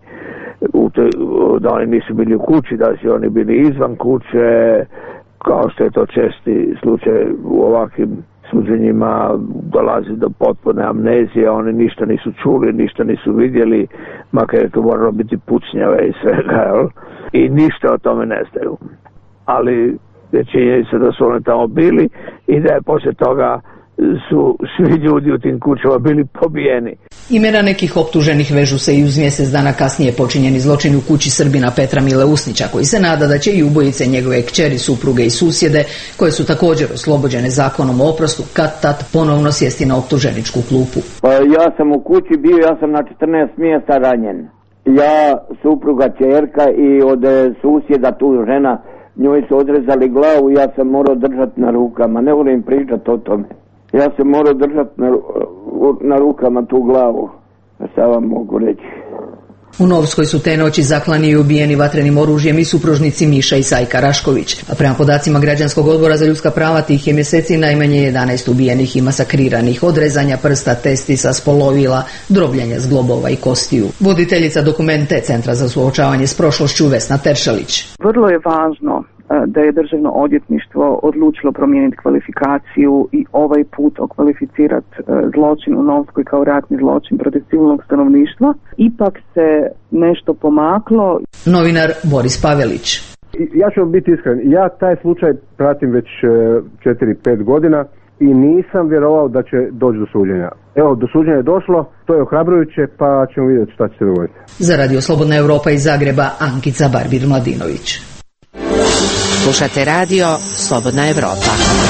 da oni nisu bili u kući, da su oni bili izvan kuće, kao što je to česti slučaj u ovakvim suđenjima, dolazi do potpune amnezije, oni ništa nisu čuli, ništa nisu vidjeli, makar je to moralo biti pucnjave i svega, i ništa o tome ne znaju. Ali je činjenica da su oni tamo bili i da je poslije toga su svi ljudi u tim kućama bili pobijeni. Imena nekih optuženih vežu se i uz mjesec dana kasnije počinjeni zločin u kući Srbina Petra Mile Usnića, koji se nada da će i ubojice njegove kćeri, supruge i susjede, koje su također oslobođene zakonom o oprostu, kad-tad ponovno sjesti na optuženičku klupu. Ja sam u kući bio, ja sam na 14 mjesta ranjen. Ja, supruga, ćerka i od susjeda tu žena, njoj su odrezali glavu, ja sam morao držati na rukama, ne volim pričati o tome. Ja sam morao držati na rukama tu glavu, šta vam mogu reći. U Novskoj su te noći zaklani i ubijeni vatrenim oružjem i supružnici Miša i Sajka Rašković. A prema podacima Građanskog odbora za ljudska prava tih je mjeseci najmanje 11 ubijenih i masakriranih, od rezanja prsta, testisa, spolovila, drobljanja zglobova i kostiju. Voditeljica dokumente Centra za suočavanje s prošlošću Vesna Teršalić. Vrlo je važno da je Državno odvjetništvo odlučilo promijeniti kvalifikaciju i ovaj put okvalificirati zločin u Novskoj kao ratni zločin protiv civilnog stanovništva. Ipak se nešto pomaklo. Novinar Boris Pavelić. Ja ću biti iskren, ja taj slučaj pratim već 4-5 godina i nisam vjerovao da će doći do suđenja. Evo, do suđenja je došlo, to je ohrabrujuće, pa ćemo vidjeti šta će se dogoditi. Za Radio Slobodna Europa iz Zagreba, Ankica Barbir-Mladinović. Slušate radio Slobodna Evropa.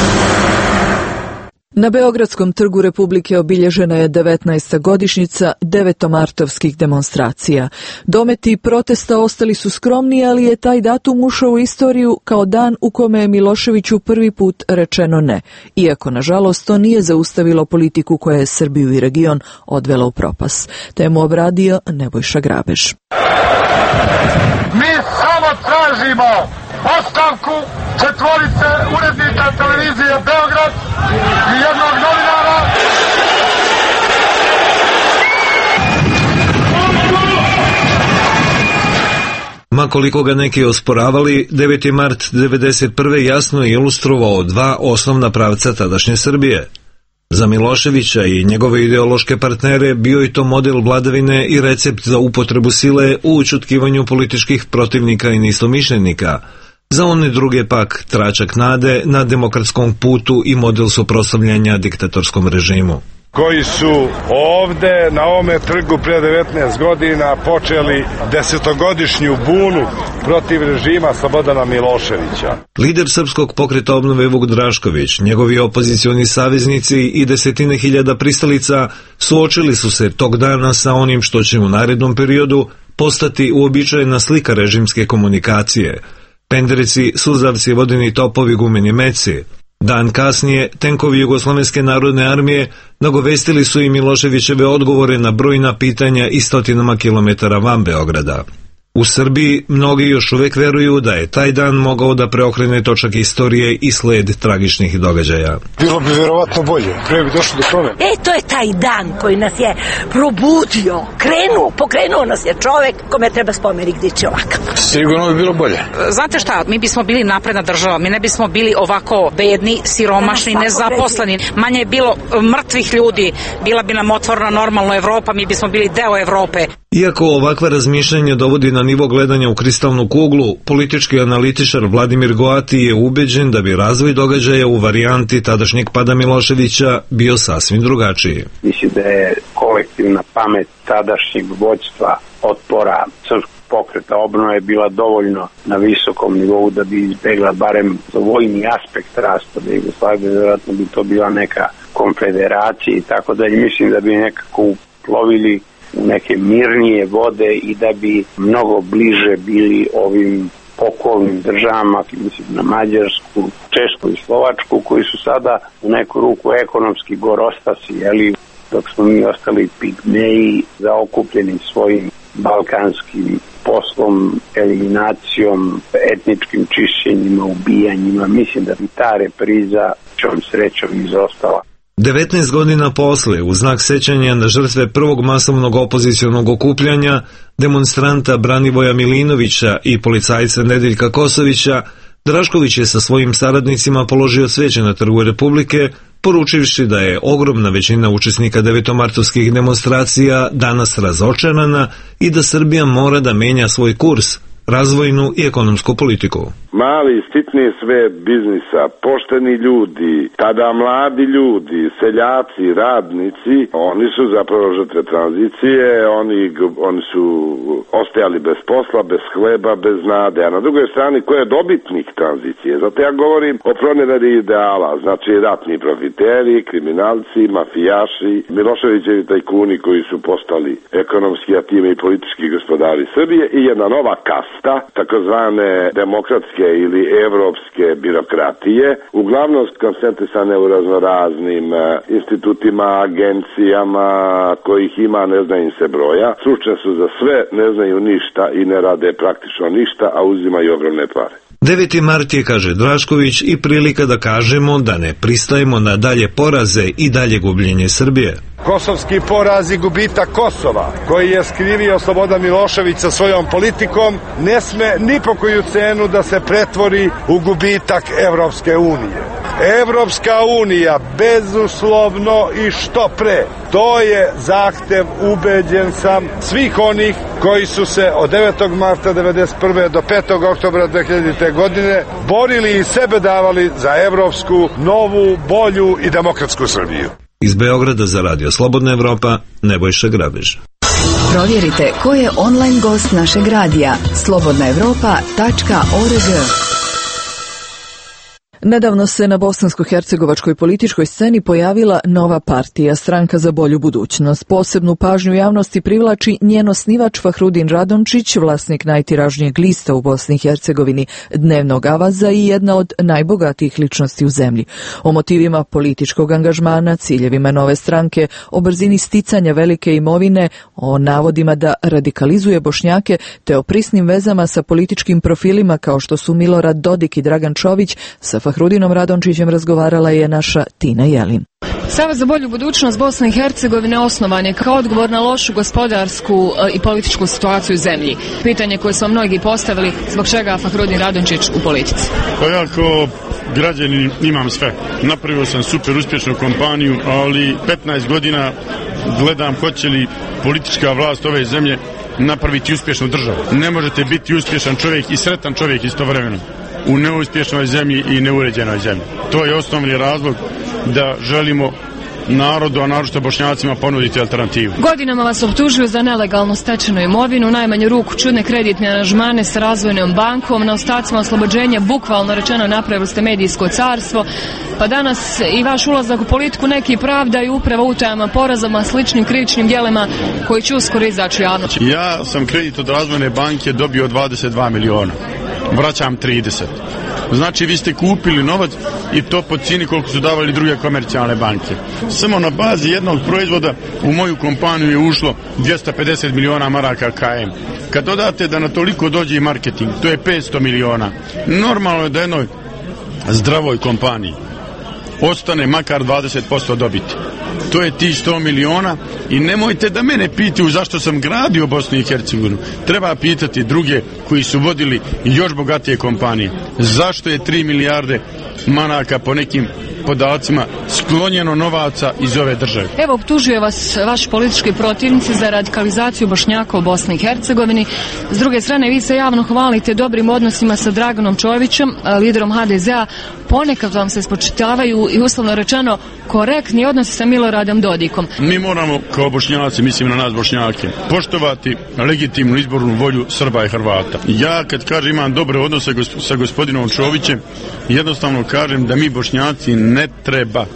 Na Beogradskom trgu Republike obilježena je 19. godišnjica devetomartovskih demonstracija. Dometi protesta ostali su skromni, ali je taj datum ušao u istoriju kao dan u kome je Miloševiću prvi put rečeno ne, iako nažalost to nije zaustavilo politiku koja je Srbiju i region odvela u propast. Temu obradio Nebojša Grabež. Mi samo tražimo ostavku 4 urednika televizije Beograd i jednog novinara. Ma koliko ga neki osporavali, 9. mart 1991. jasno je ilustrovao 2 osnovna pravca tadašnje Srbije. Za Miloševića i njegove ideološke partnere bio je to model vladavine i recept za upotrebu sile u ućutkivanju političkih protivnika i neistomišljenika. Za one druge pak tračak nade na demokratskom putu i model suprotstavljanja diktatorskom režimu. Koji su ovde na ovome trgu pre 19 godina počeli 10-godišnju bunu protiv režima Slobodana Miloševića. Lider Srpskog pokreta obnove Vuk Drašković, njegovi opozicioni saveznici i desetine hiljada pristalica suočili su se tog dana sa onim što će u narednom periodu postati uobičajena slika režimske komunikacije. Pendreci, suzavci, vodeni topovi, gumeni meci. Dan kasnije, tenkovi Jugoslovenske narodne armije nagovestili su i Miloševićeve odgovore na brojna pitanja i stotinama kilometara van Beograda. U Srbiji mnogi još uvek veruju da je taj dan mogao da preokrene točak istorije i sled tragičnih događaja. Bilo bi verovatno bolje, pre bi došlo do promene. To je taj dan koji nas je probudio, pokrenuo nas je čovek kome treba spomenik dići ovakav. Sigurno bi bilo bolje. Znate šta, mi bismo bili napredna država, mi ne bismo bili ovako bedni, siromašni, nezaposleni, manje je bilo mrtvih ljudi, bila bi nam otvorena normalno Evropa, mi bismo bili deo Evrope. Iako ovakva razmišljanja dovodi na nivo gledanja u kristalnu kuglu, politički analitičar Vladimir Goati je ubeđen da bi razvoj događaja u varijanti tadašnjeg pada Miloševića bio sasvim drugačiji. Mislim da je kolektivna pamet tadašnjeg vođstva otpora Srpskog pokreta obnove bila dovoljno na visokom nivou da bi izbegla barem vojni aspekt raspada Jugoslavije, vjerojatno bi to bila neka konfederacija i tako dalje. Mislim da bi nekako uplovili u neke mirnije vode i da bi mnogo bliže bili ovim okolnim državama, mislim na Mađarsku, Češku i Slovačku, koji su sada u neku ruku ekonomski gorostasi, dok smo mi ostali pigmeji zaokupljeni svojim balkanskim poslom, eliminacijom, etničkim čišćenjima, ubijanjima. Mislim da bi ta repriza čom srećom izostala. 19 godina posle, u znak sećanja na žrtve prvog masovnog opozicionog okupljanja, demonstranta Branivoja Milinovića i policajca Nedeljka Kosovića, Drašković je sa svojim saradnicima položio cveće na Trgu Republike, poručivši da je ogromna većina učesnika devetomartovskih demonstracija danas razočarana i da Srbija mora da menja svoj kurs, razvojnu i ekonomsku politiku. Mali, sitni svet biznisa, pošteni ljudi, tada mladi ljudi, seljaci, radnici, oni su zapravo žrtve tranzicije, oni su ostajali bez posla, bez hleba, bez nade, a na drugoj strani ko je dobitnik tranzicije? Zato ja govorim o proneveri ideala, znači ratni profiteri, kriminalci, mafijaši, Miloševićevi tajkuni koji su postali ekonomski, a time i politički gospodari Srbije i jedna nova kasta, takozvane demokratske ili evropske birokratije, uglavnom koncentrisane u raznoraznim institutima, agencijama, kojih ima ne zna im se broja, stručne su za sve, ne znaju ništa i ne rade praktično ništa, a uzimaju ogromne pare. 9. mart je, kaže Drašković, i prilika da kažemo da ne pristajemo na dalje poraze i dalje gubljenje Srbije. Kosovski poraz i gubitak Kosova, koji je skrivio Slobodan Milošević sa svojom politikom, ne sme ni po koju cenu da se pretvori u gubitak Evropske unije. Evropska unija, bezuslovno i što pre, to je zahtev, ubeđen sam, svih onih koji su se od 9. marta 1991. do 5. oktobra 2000. godine borili i sebe davali za evropsku, novu, bolju i demokratsku Srbiju. Iz Beograda za Radio Slobodna Evropa, Nebojša Grabež. Provjerite ko je online gost našeg radija. slobodnaevropa.org. Nedavno se na bosansko-hercegovačkoj političkoj sceni pojavila nova partija, Stranka za bolju budućnost. Posebnu pažnju javnosti privlači njen osnivač Fahrudin Radončić, vlasnik najtiražnijeg lista u Bosni i Hercegovini, Dnevnog avaza i jedna od najbogatijih ličnosti u zemlji. O motivima političkog angažmana, ciljevima nove stranke, o brzini sticanja velike imovine, o navodima da radikalizuje Bošnjake, te o prisnim vezama sa političkim profilima kao što su Milorad Dodik i Dragan Čović, sa Fahrudinom Radončićem razgovarala je naša Tina Jelin. Savez za bolju budućnost Bosne i Hercegovine osnovan je kao odgovor na lošu gospodarsku i političku situaciju u zemlji. Pitanje koje su mnogi postavili, zbog čega Fahrudin Radončić u politici? Pa ja kao građanin imam sve. Napravio sam super uspješnu kompaniju, ali 15 godina gledam hoće li politička vlast ove zemlje napraviti uspješnu državu. Ne možete biti uspješan čovjek i sretan čovjek istovremeno. u neuspješnoj zemlji i neuređenoj zemlji. To je osnovni razlog da želimo narodu, a naročito Bošnjacima, ponuditi alternativu. Godinama vas optužuju za nelegalno stečenu imovinu, najmanju ruku čudne kreditne aranžmane sa razvojnom bankom, na ostacima oslobođenja bukvalno rečeno napravili ste medijsko carstvo, pa danas i vaš ulazak u politiku neki pravdaju upravo utajama, porazama, sličnim krivičnim djelima koji će uskoro izaći u javnost. Ja sam kredit od razvojne banke dobio 22 miliona. Vraćam 30. Znači vi ste kupili novac i to po cijeni koliko su davali druge komercijalne banke. Samo na bazi jednog proizvoda u moju kompaniju je ušlo 250 miliona maraka KM. Kad dodate da na toliko dođe i marketing, to je 500 miliona. Normalno je da jednoj zdravoj kompaniji ostane makar 20% dobiti. To je ti 100 miliona i nemojte da mene pitaju zašto sam gradio Bosnu i Hercegovinu. Treba pitati druge koji su vodili još bogatije kompanije. Zašto je 3 milijarde maraka po nekim podacima sklonjeno novaca iz ove države? Evo, optužuje vas vaši politički protivnici za radikalizaciju Bošnjaka u Bosni i Hercegovini. S druge strane, vi se javno hvalite dobrim odnosima sa Draganom Čovićem, liderom HDZ-a. Ponekad vam se spočitavaju i uslovno rečeno korektni odnosi sa Miloradom Dodikom. Mi moramo kao Bošnjaci, mislim na nas Bošnjake, poštovati legitimnu izbornu volju Srba i Hrvata. Ja kad kažem imam dobre odnose sa gospodinom Čovićem, jednostavno kažem da mi Bošnjaci ne treba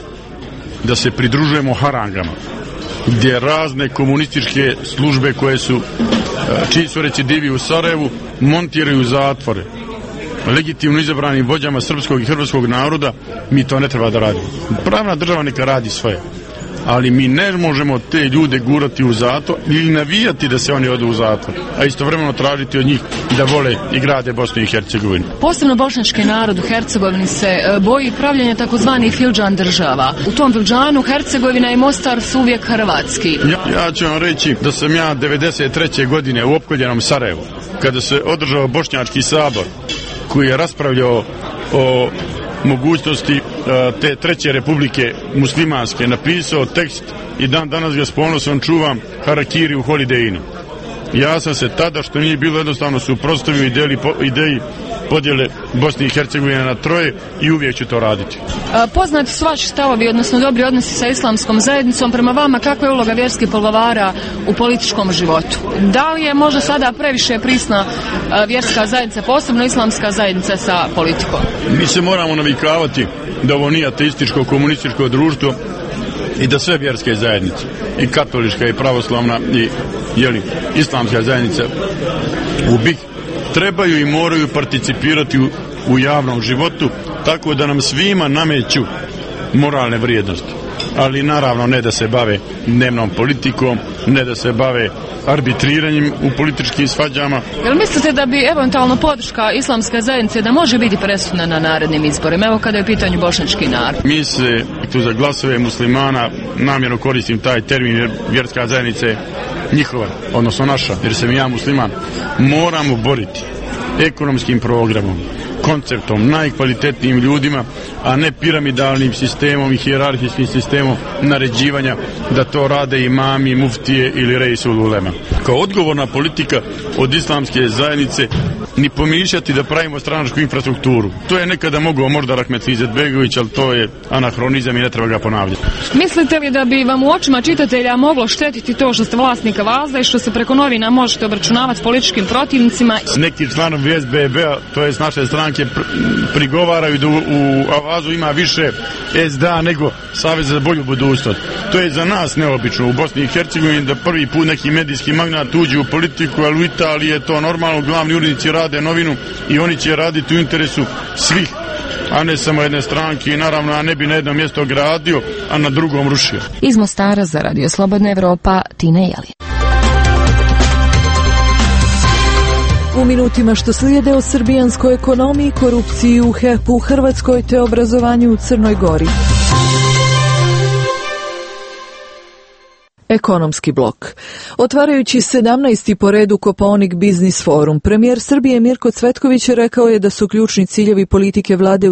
da se pridružujemo harangama gdje razne komunističke službe koje su čiji su recidivi u Sarajevu montiraju zatvore legitimno izabranim vođama srpskog i hrvatskog naroda. Mi to ne treba da radimo. Pravna država neka radi svoje, ali mi ne možemo te ljude gurati u zatvor ili navijati da se oni odu u zatvor, a istovremeno tražiti od njih da vole i grade Bosnu i Hercegovinu. Posebno bošnjački narod u Hercegovini se boji pravljenja takozvanih fildžan država. U tom fildžanu Hercegovina i Mostar su uvijek hrvatski. Ja ću vam reći da sam ja 93. godine u opkoljenom Sarajevu, kada se održao Bošnjački sabor koji je raspravljao o mogućnosti te treće republike muslimanske, napisao tekst i dan danas ga s ponosom čuvam, harakiri u Holiday Innu. Ja sam se tada, što nije bilo jednostavno, suprotstavio ideji podjele Bosne i Hercegovine na troje i uvijek ću to raditi. Poznati su vaši stavovi, odnosno dobri odnosi sa islamskom zajednicom. Prema vama, kakva je uloga vjerskih poglavara u političkom životu? Da li je možda sada previše prisna vjerska zajednica, posebno islamska zajednica, sa politikom? Mi se moramo navikavati da ovo nije ateističko komunističko društvo i da sve vjerske zajednice, i katolička i pravoslavna i islamska zajednica u BiH trebaju i moraju participirati u javnom životu, tako da nam svima nameću moralne vrijednosti. Ali naravno ne da se bave dnevnom politikom, ne da se bave arbitriranjem u političkim svađama. Jel mislite da bi eventualno podrška islamske zajednice da može biti presudna na narednim izborima, evo kada je u pitanju bošnjački narod? Mi se tu za glasove muslimana, namjerno koristim taj termin jer vjerska zajednica je njihova, odnosno naša, jer sam ja musliman, moramo boriti ekonomskim programom, konceptom, najkvalitetnijim ljudima, a ne piramidalnim sistemom i hijerarhijskim sistemom naređivanja da to rade imami, muftije ili rejsul ulema. Kao odgovorna politika od islamske zajednice ni pomišljati da pravimo stranačku infrastrukturu. To je nekada mogao možda Rahmetli Izetbegović, ali to je anahronizam i ne treba ga ponavljati. Mislite li da bi vam u očima čitatelja moglo štetiti to što ste vlasnika Vazda i što se preko novina možete obračunavati s političkim protivnicima? Neki članovi SBB-a, to je s naše stranke, prigovaraju da u Avazu ima više SDA nego Savez za bolju budućnost. To je za nas neobično u Bosni i Hercegovini da prvi put neki medijski magnat uđe u politiku, ali u Italiji je to normalno, glavni urednici rade novinu i oni će raditi u interesu svih, a ne samo jedne stranke, i naravno ja ne bi na jedno mjesto gradio, a na drugom rušio. Iz Mostara za Radio Slobodna Evropa, Tina Jeli. U minutima što slijede o srbijanskoj ekonomiji, korupciji u HEP-u u Hrvatskoj te obrazovanju u Crnoj Gori. Ekonomski blok. Otvarajući 17. po redu Kopaonik Biznis forum, premijer Srbije Mirko Cvetković rekao je da su ključni ciljevi politike vlade u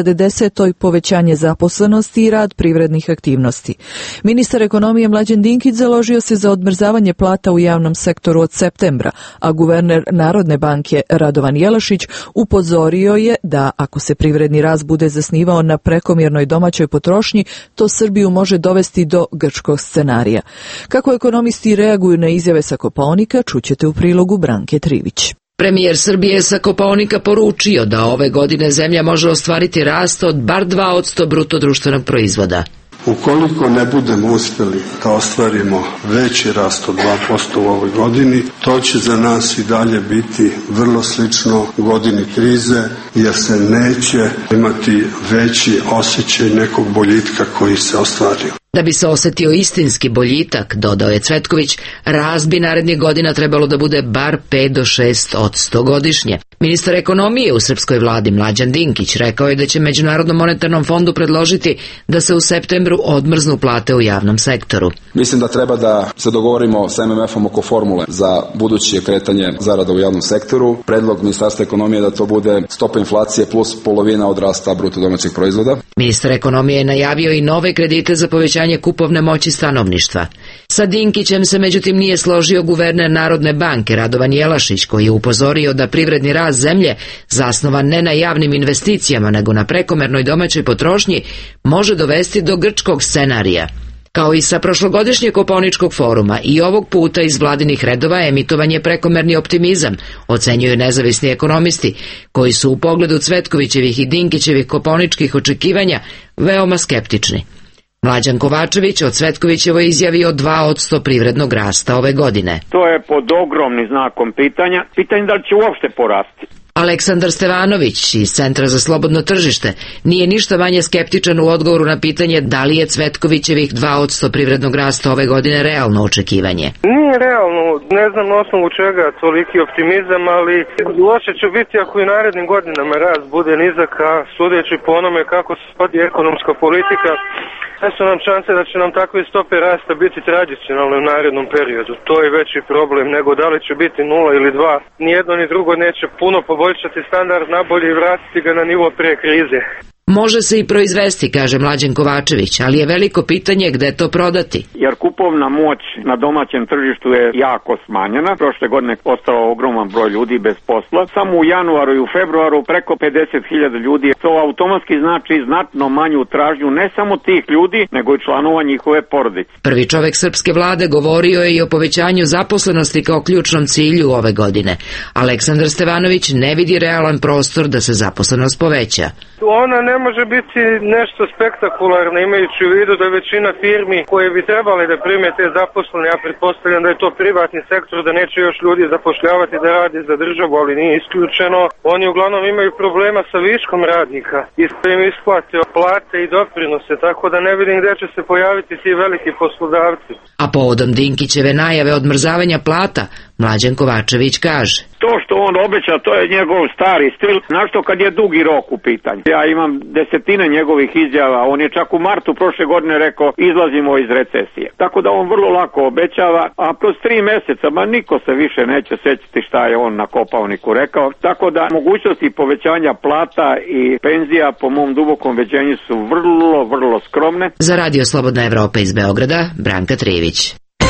2010. povećanje zaposlenosti i rad privrednih aktivnosti. Ministar ekonomije Mlađan Dinkić založio se za odmrzavanje plata u javnom sektoru od septembra, a guverner Narodne banke Radovan Jelašić upozorio je da ako se privredni rast bude zasnivao na prekomjernoj domaćoj potrošnji, to Srbiju može dovesti do grčkog scenarija. Kako ekonomisti reaguju na izjave sa Kopaonika, čućete u prilogu Branke Trivić. Premijer Srbije sa Kopaonika poručio da ove godine zemlja može ostvariti rast od bar 2% bruto društvenog proizvoda. Ukoliko ne budemo uspjeli da ostvarimo veći rast od 2% u ovoj godini, to će za nas i dalje biti vrlo slično godini krize, jer se neće imati veći osjećaj nekog boljitka koji se ostvario. Da bi se osjetio istinski boljitak, dodao je Cvetković, rast bi narednih godina trebalo da bude bar 5 do 6% godišnje. Ministar ekonomije u srpskoj vladi Mlađan Dinkić rekao je da će Međunarodnom monetarnom fondu predložiti da se u septembru odmrznu plate u javnom sektoru. Mislim da treba da se dogovorimo sa MMF-om oko formule za buduće kretanje zarada u javnom sektoru. Predlog Ministarstva ekonomije da to bude stopa inflacije plus polovina od rasta bruto domaćeg proizvoda. Ministar ekonomije je najavio i nove kredite za povećanje kupovne moći stanovništva. Sa Dinkićem se međutim nije složio guverner Narodne banke Radovan Jelašić, koji je upozorio da privredni rast zemlje, zasnovan ne na javnim investicijama nego na prekomernoj domaćoj potrošnji, može dovesti do grčkog scenarija. Kao i sa prošlogodišnjeg Kopaoničkog foruma, i ovog puta iz vladinih redova emitovan je prekomerni optimizam, ocenjuju nezavisni ekonomisti, koji su u pogledu Cvetkovićevih i Dinkićevih kopaoničkih očekivanja veoma skeptični. Mlađan Kovačević od Cvetkovićevoj izjavi o 2% privrednog rasta ove godine. To je pod ogromnim znakom pitanja. Pitanje da li će uopšte porasti. Aleksandar Stevanović iz Centra za slobodno tržište nije ništa manje skeptičan u odgovoru na pitanje da li je Cvetkovićevih 2% privrednog rasta ove godine realno očekivanje. Nije realno, ne znam na osnovu čega toliki optimizam, ali loše će biti ako i narednim godinama rast bude nizak, a sudeći po onome kako se vodi ekonomska politika, sve su nam šanse da će nam takve stope rasta biti tradicionalne u narednom periodu. To je veći problem nego da li će biti 0 ili 2. Nijedno ni drugo neće puno poboljšati standard nabolje i vratiti ga na nivo pre krize. Može se i proizvesti, kaže Mlađan Kovačević, ali je veliko pitanje gde to prodati. Jer kupovna moć na domaćem tržištu je jako smanjena. Prošle godine ostao ogroman broj ljudi bez posla. Samo u januaru i u februaru preko 50.000 ljudi. To automatski znači znatno manju tražnju ne samo tih ljudi, nego i članova njihove porodice. Prvi čovek srpske vlade govorio je i o povećanju zaposlenosti kao ključnom cilju ove godine. Aleksandar Stevanović ne vidi realan prostor da se zaposlenost poveća. Ona ne može biti nešto spektakularno, imajući u vidu da većina firmi koje bi trebali da prime te zaposlene, ja pretpostavljam da je to privatni sektor, da neće još ljudi zapošljavati da radi za državu, ali nije isključeno. Oni uglavnom imaju problema sa viškom radnika i da im isplate plate i doprinose, tako da ne vidim gde će se pojaviti ti veliki poslodavci. A povodom Dinkićeve najave odmrzavanja plata, Mlađan Kovačević kaže: To što on obeća, to je njegov stari stil, našto kad je dugi rok u pitanju. Ja imam desetine njegovih izjava, on je čak u martu prošle godine rekao izlazimo iz recesije. Tako da on vrlo lako obećava, a kroz 3 meseca, ma niko se više neće sećati šta je on na Kopaoniku rekao. Tako da mogućnosti povećanja plata i penzija po mom dubokom ubeđenju su vrlo skromne. Za Radio Slobodna Evropa iz Beograda, Branka Trivić.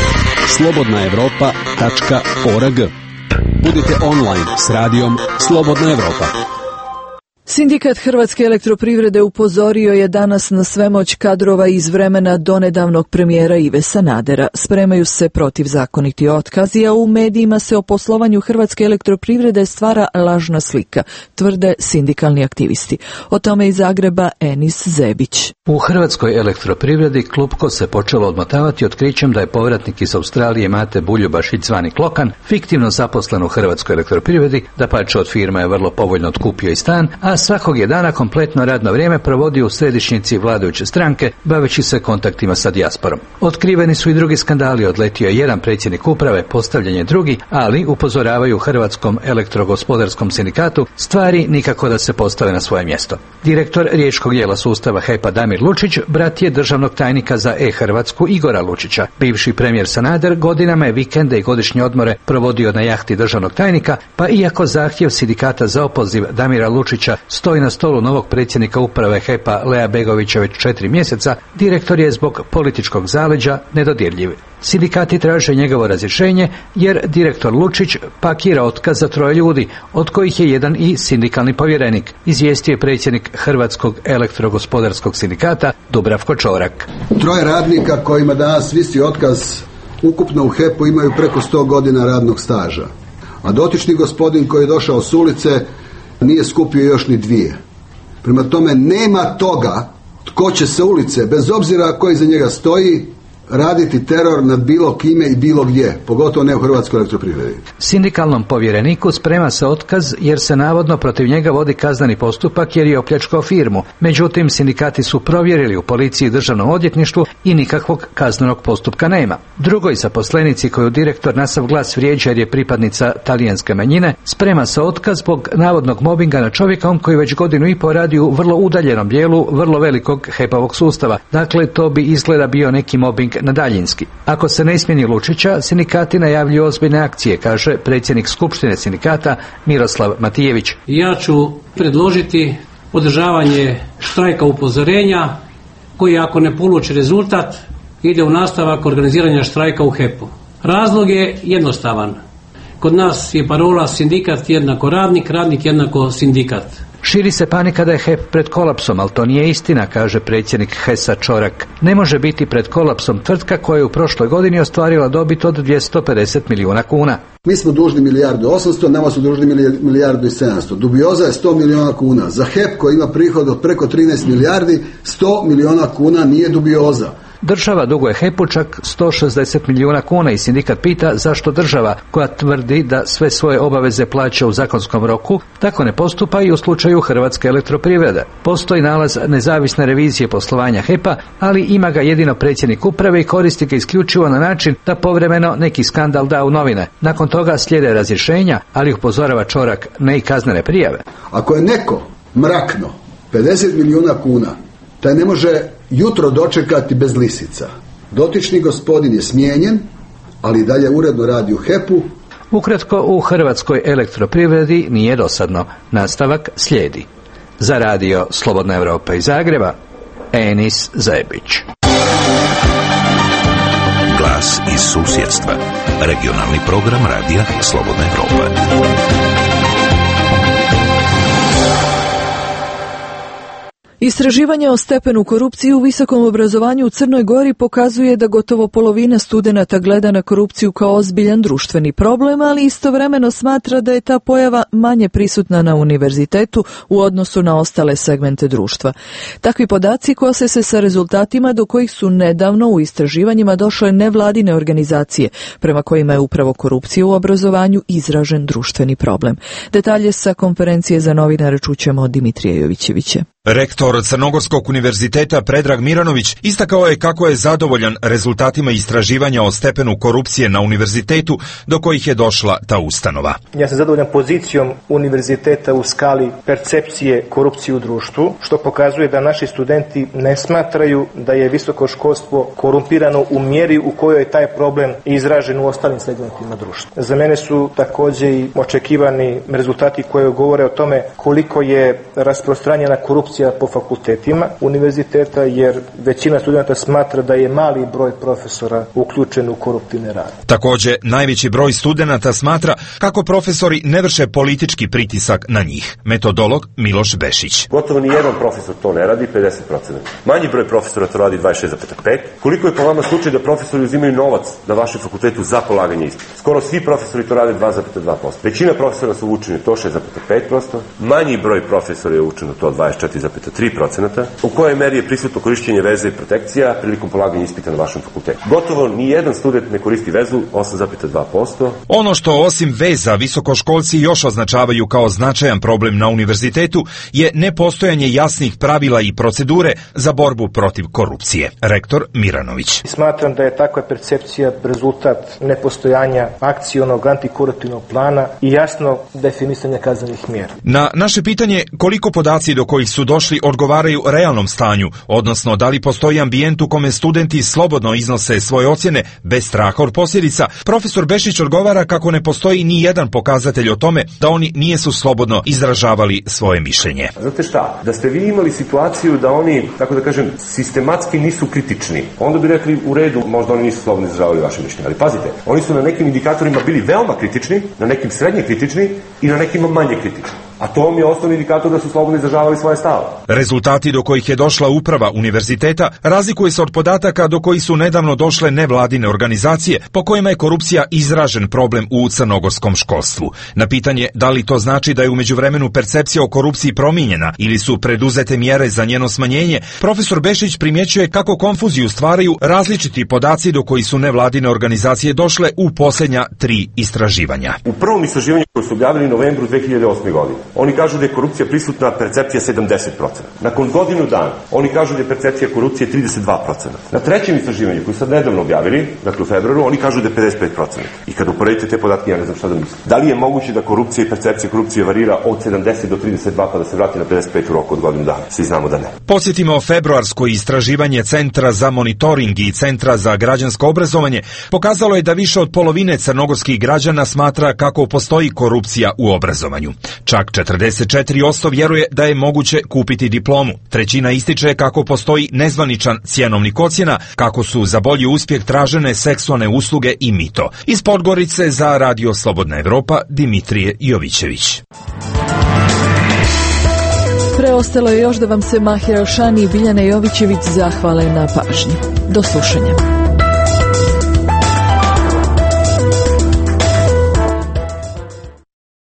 slobodnaevropa.org. Budite online s radijom Slobodna Evropa. Sindikat Hrvatske elektroprivrede upozorio je danas na svemoć kadrova iz vremena donedavnog premijera Ive Sanadera. Spremaju se protivzakoniti otkazi, a u medijima se o poslovanju Hrvatske elektroprivrede stvara lažna slika, tvrde sindikalni aktivisti. O tome iz Zagreba Enis Zebić. U Hrvatskoj elektroprivredi klupko se počelo odmotavati otkrićem da je povratnik iz Australije Mate Buljubašić zvani Klokan fiktivno zaposlen u Hrvatskoj elektroprivredi, dapače od firme je vrlo povoljno otkupio i stan, a svakog je dana kompletno radno vrijeme provodio u središnjici vladajuće stranke, baveći se kontaktima sa dijasporom. Otkriveni su i drugi skandali, odletio je jedan predsjednik uprave, postavljen je drugi, ali upozoravaju u Hrvatskom elektrogospodarskom sindikatu, stvari nikako da se postave na svoje mjesto. Direktor riječkog dijela sustava HEP-a Damir Lučić, brat je državnog tajnika za E-Hrvatsku Igora Lučića. Bivši premijer Sanader godinama je vikende i godišnje odmore provodio na jahti državnog tajnika, pa iako zahtjev sindikata za opoziv Damira Lučića stoji na stolu novog predsjednika uprave HEP-a Lea Begovića već 4 mjeseca, direktor je zbog političkog zaleđa nedodirljiv. Sindikati traže njegovo razrješenje jer direktor Lučić pakira otkaz za 3 ljudi, od kojih je jedan i sindikalni povjerenik, izvijestio je predsjednik Hrvatskog elektrogospodarskog sindikata Dubravko Čorak. 3 radnika kojima danas visi otkaz ukupno u HEP-u imaju preko 100 godina radnog staža, a dotični gospodin koji je došao s ulice nije skupio još ni 2. Prema tome nema toga tko će se ulice, bez obzira koji iza njega stoji, raditi teror nad bilo kime i bilo gdje, pogotovo ne u Hrvatskoj elektroprivredi. Sindikalnom povjereniku sprema se otkaz jer se navodno protiv njega vodi kazneni postupak jer je opljačkao firmu. Međutim, sindikati su provjerili u policiji i državnom odvjetništvu i nikakvog kaznenog postupka nema. Drugoj zaposlenici koju direktor na sav glas vrijeđa jer je pripadnica talijanske manjine, sprema se otkaz zbog navodnog mobinga na čovjekom koji već 1,5 godinu radi u vrlo udaljenom dijelu vrlo velikog HEP-ovog sustava. Dakle, to bi izgleda bio neki mobing na daljinski. Ako se ne smjeni Lučića, sindikati najavljuju ozbiljne akcije, kaže predsjednik Skupštine sindikata Miroslav Matijević. Ja ću predložiti održavanje štrajka upozorenja koji, ako ne poluči rezultat, ide u nastavak organiziranja štrajka u HEP-u. Razlog je jednostavan. Kod nas je parola sindikat jednako radnik, radnik jednako sindikat. Širi se panika da je HEP pred kolapsom, ali to nije istina, kaže predsjednik HES-a Čorak. Ne može biti pred kolapsom tvrtka koja je u prošloj godini ostvarila dobit od 250 milijuna kuna. Mi smo dužni 1.800.000, nama su dužni 1.700.000. Dubioza je 100 milijuna kuna. Za HEP koji ima prihod od preko 13 milijardi, 100 milijuna kuna nije dubioza. Država duguje HEP-u čak 160 milijuna kuna i sindikat pita zašto država, koja tvrdi da sve svoje obaveze plaća u zakonskom roku, tako ne postupa i u slučaju Hrvatske elektroprivrede. Postoji nalaz nezavisne revizije poslovanja HEP-a, ali ima ga jedino predsjednik uprave i koristi ga isključivo na način da povremeno neki skandal da u novine. Nakon toga slijede razrješenja, ali upozorava Čorak, ne i kaznene prijave. Ako je neko mrakno 50 milijuna kuna, taj ne može jutro dočekati bez lisica. Dotični gospodin je smijenjen, ali dalje uredno radi u HEP-u. Ukratko, u Hrvatskoj elektroprivredi nije dosadno. Nastavak slijedi. Za radio Slobodna Evropa iz Zagreba, Enis Zebić. Glas iz susjedstva. Regionalni program radija Slobodna Evropa. Istraživanje o stepenu korupcije u visokom obrazovanju u Crnoj Gori pokazuje da gotovo polovina studenata gleda na korupciju kao ozbiljan društveni problem, ali istovremeno smatra da je ta pojava manje prisutna na univerzitetu u odnosu na ostale segmente društva. Takvi podaci kose se sa rezultatima do kojih su nedavno u istraživanjima došle nevladine organizacije, prema kojima je upravo korupcija u obrazovanju izražen društveni problem. Detalje sa konferencije za novinare čućemo od Dimitrija Jovićevića. Rektor Crnogorskog univerziteta Predrag Miranović istakao je kako je zadovoljan rezultatima istraživanja o stepenu korupcije na univerzitetu do kojih je došla ta ustanova. Ja sam zadovoljan pozicijom univerziteta u skali percepcije korupcije u društvu, što pokazuje da naši studenti ne smatraju da je visoko školstvo korumpirano u mjeri u kojoj je taj problem izražen u ostalim segmentima društva. Za mene su također i očekivani rezultati koji govore o tome koliko je rasprostranjena korupcija po fakultetima univerziteta, jer većina studenta smatra da je mali broj profesora uključen u koruptivne radnje. Također, najveći broj studenata smatra kako profesori ne vrše politički pritisak na njih. Metodolog Miloš Bešić. Gotovo ni jedan profesor to ne radi, 50%. Manji broj profesora to radi 26,5%. Koliko je po vama slučaj da profesori uzimaju novac na vašem fakultetu za polaganje ispita? Skoro svi profesori to rade 2,2%. Većina profesora su učeni to 6,5%. Manji broj profesora je učeno to 24,5%. 8,3%. U kojoj meri je prisutno korišćenje veze i protekcija prilikom polaganja ispita na vašem fakultetu? Gotovo ni jedan student ne koristi vezu, 8,2%. Ono što osim veza visokoškolci još označavaju kao značajan problem na univerzitetu je nepostojanje jasnih pravila i procedure za borbu protiv korupcije. Rektor Miranović. Smatram da je takva percepcija rezultat nepostojanja akcionog antikoruptivnog plana i jasno definisanja kaznenih mjera. Na naše pitanje koliko podaci do kojih su došli odgovaraju realnom stanju, odnosno da li postoji ambijent u kome studenti slobodno iznose svoje ocjene bez straha od posljedica, profesor Bešić odgovara kako ne postoji ni jedan pokazatelj o tome da oni nijesu slobodno izražavali svoje mišljenje. Znate šta? Da ste vi imali situaciju da oni, tako da kažem, sistematski nisu kritični, onda bi rekli u redu, možda oni nisu slobodno izražavali vaše mišljenje. Ali pazite, oni su na nekim indikatorima bili veoma kritični, na nekim srednje kritični i na nekima manje kritični. A to vam je osnovni indikator da su slobodno izražavali svoje stave. Rezultati do kojih je došla uprava univerziteta razlikuje se od podataka do kojih su nedavno došle nevladine organizacije po kojima je korupcija izražen problem u crnogorskom školstvu. Na pitanje da li to znači da je u međuvremenu percepcija o korupciji promijenjena ili su preduzete mjere za njeno smanjenje, profesor Bešić primjećuje kako konfuziju stvaraju različiti podaci do kojih su nevladine organizacije došle u posljednja 3 istraživanja. U prvom istraživanju koje su objavili u novembru 2008. godine, oni kažu da je korupcija prisutna, percepcija 70%. Nakon godinu dana, oni kažu da je percepcija korupcije 32%. Na trećem istraživanju, koji su sad nedavno objavili, dakle u februaru, oni kažu da je 55%. I kad uporedite te podatke, ja ne znam šta da mislim. Da li je moguće da korupcija i percepcija korupcije varira od 70 do 32 pa da se vrati na 55 u roku od godinu dana? Svi znamo da ne. Podsjetimo, februarsko istraživanje Centra za monitoring i Centra za građansko obrazovanje pokazalo je da više od polovine crnogorskih građana smatra kako postoji korupcija u obrazovanju. Čak 44% vjeruje da je moguće kupiti diplomu. Trećina ističe kako postoji nezvaničan cjenovnik ocjena, kako su za bolji uspjeh tražene seksualne usluge i mito. Iz Podgorice za Radio Slobodna Evropa, Dimitrije Jovićević. Preostalo je još da vam se Mahira Ošani i Biljana Jovićević zahvale na pažnji. Do slušanja.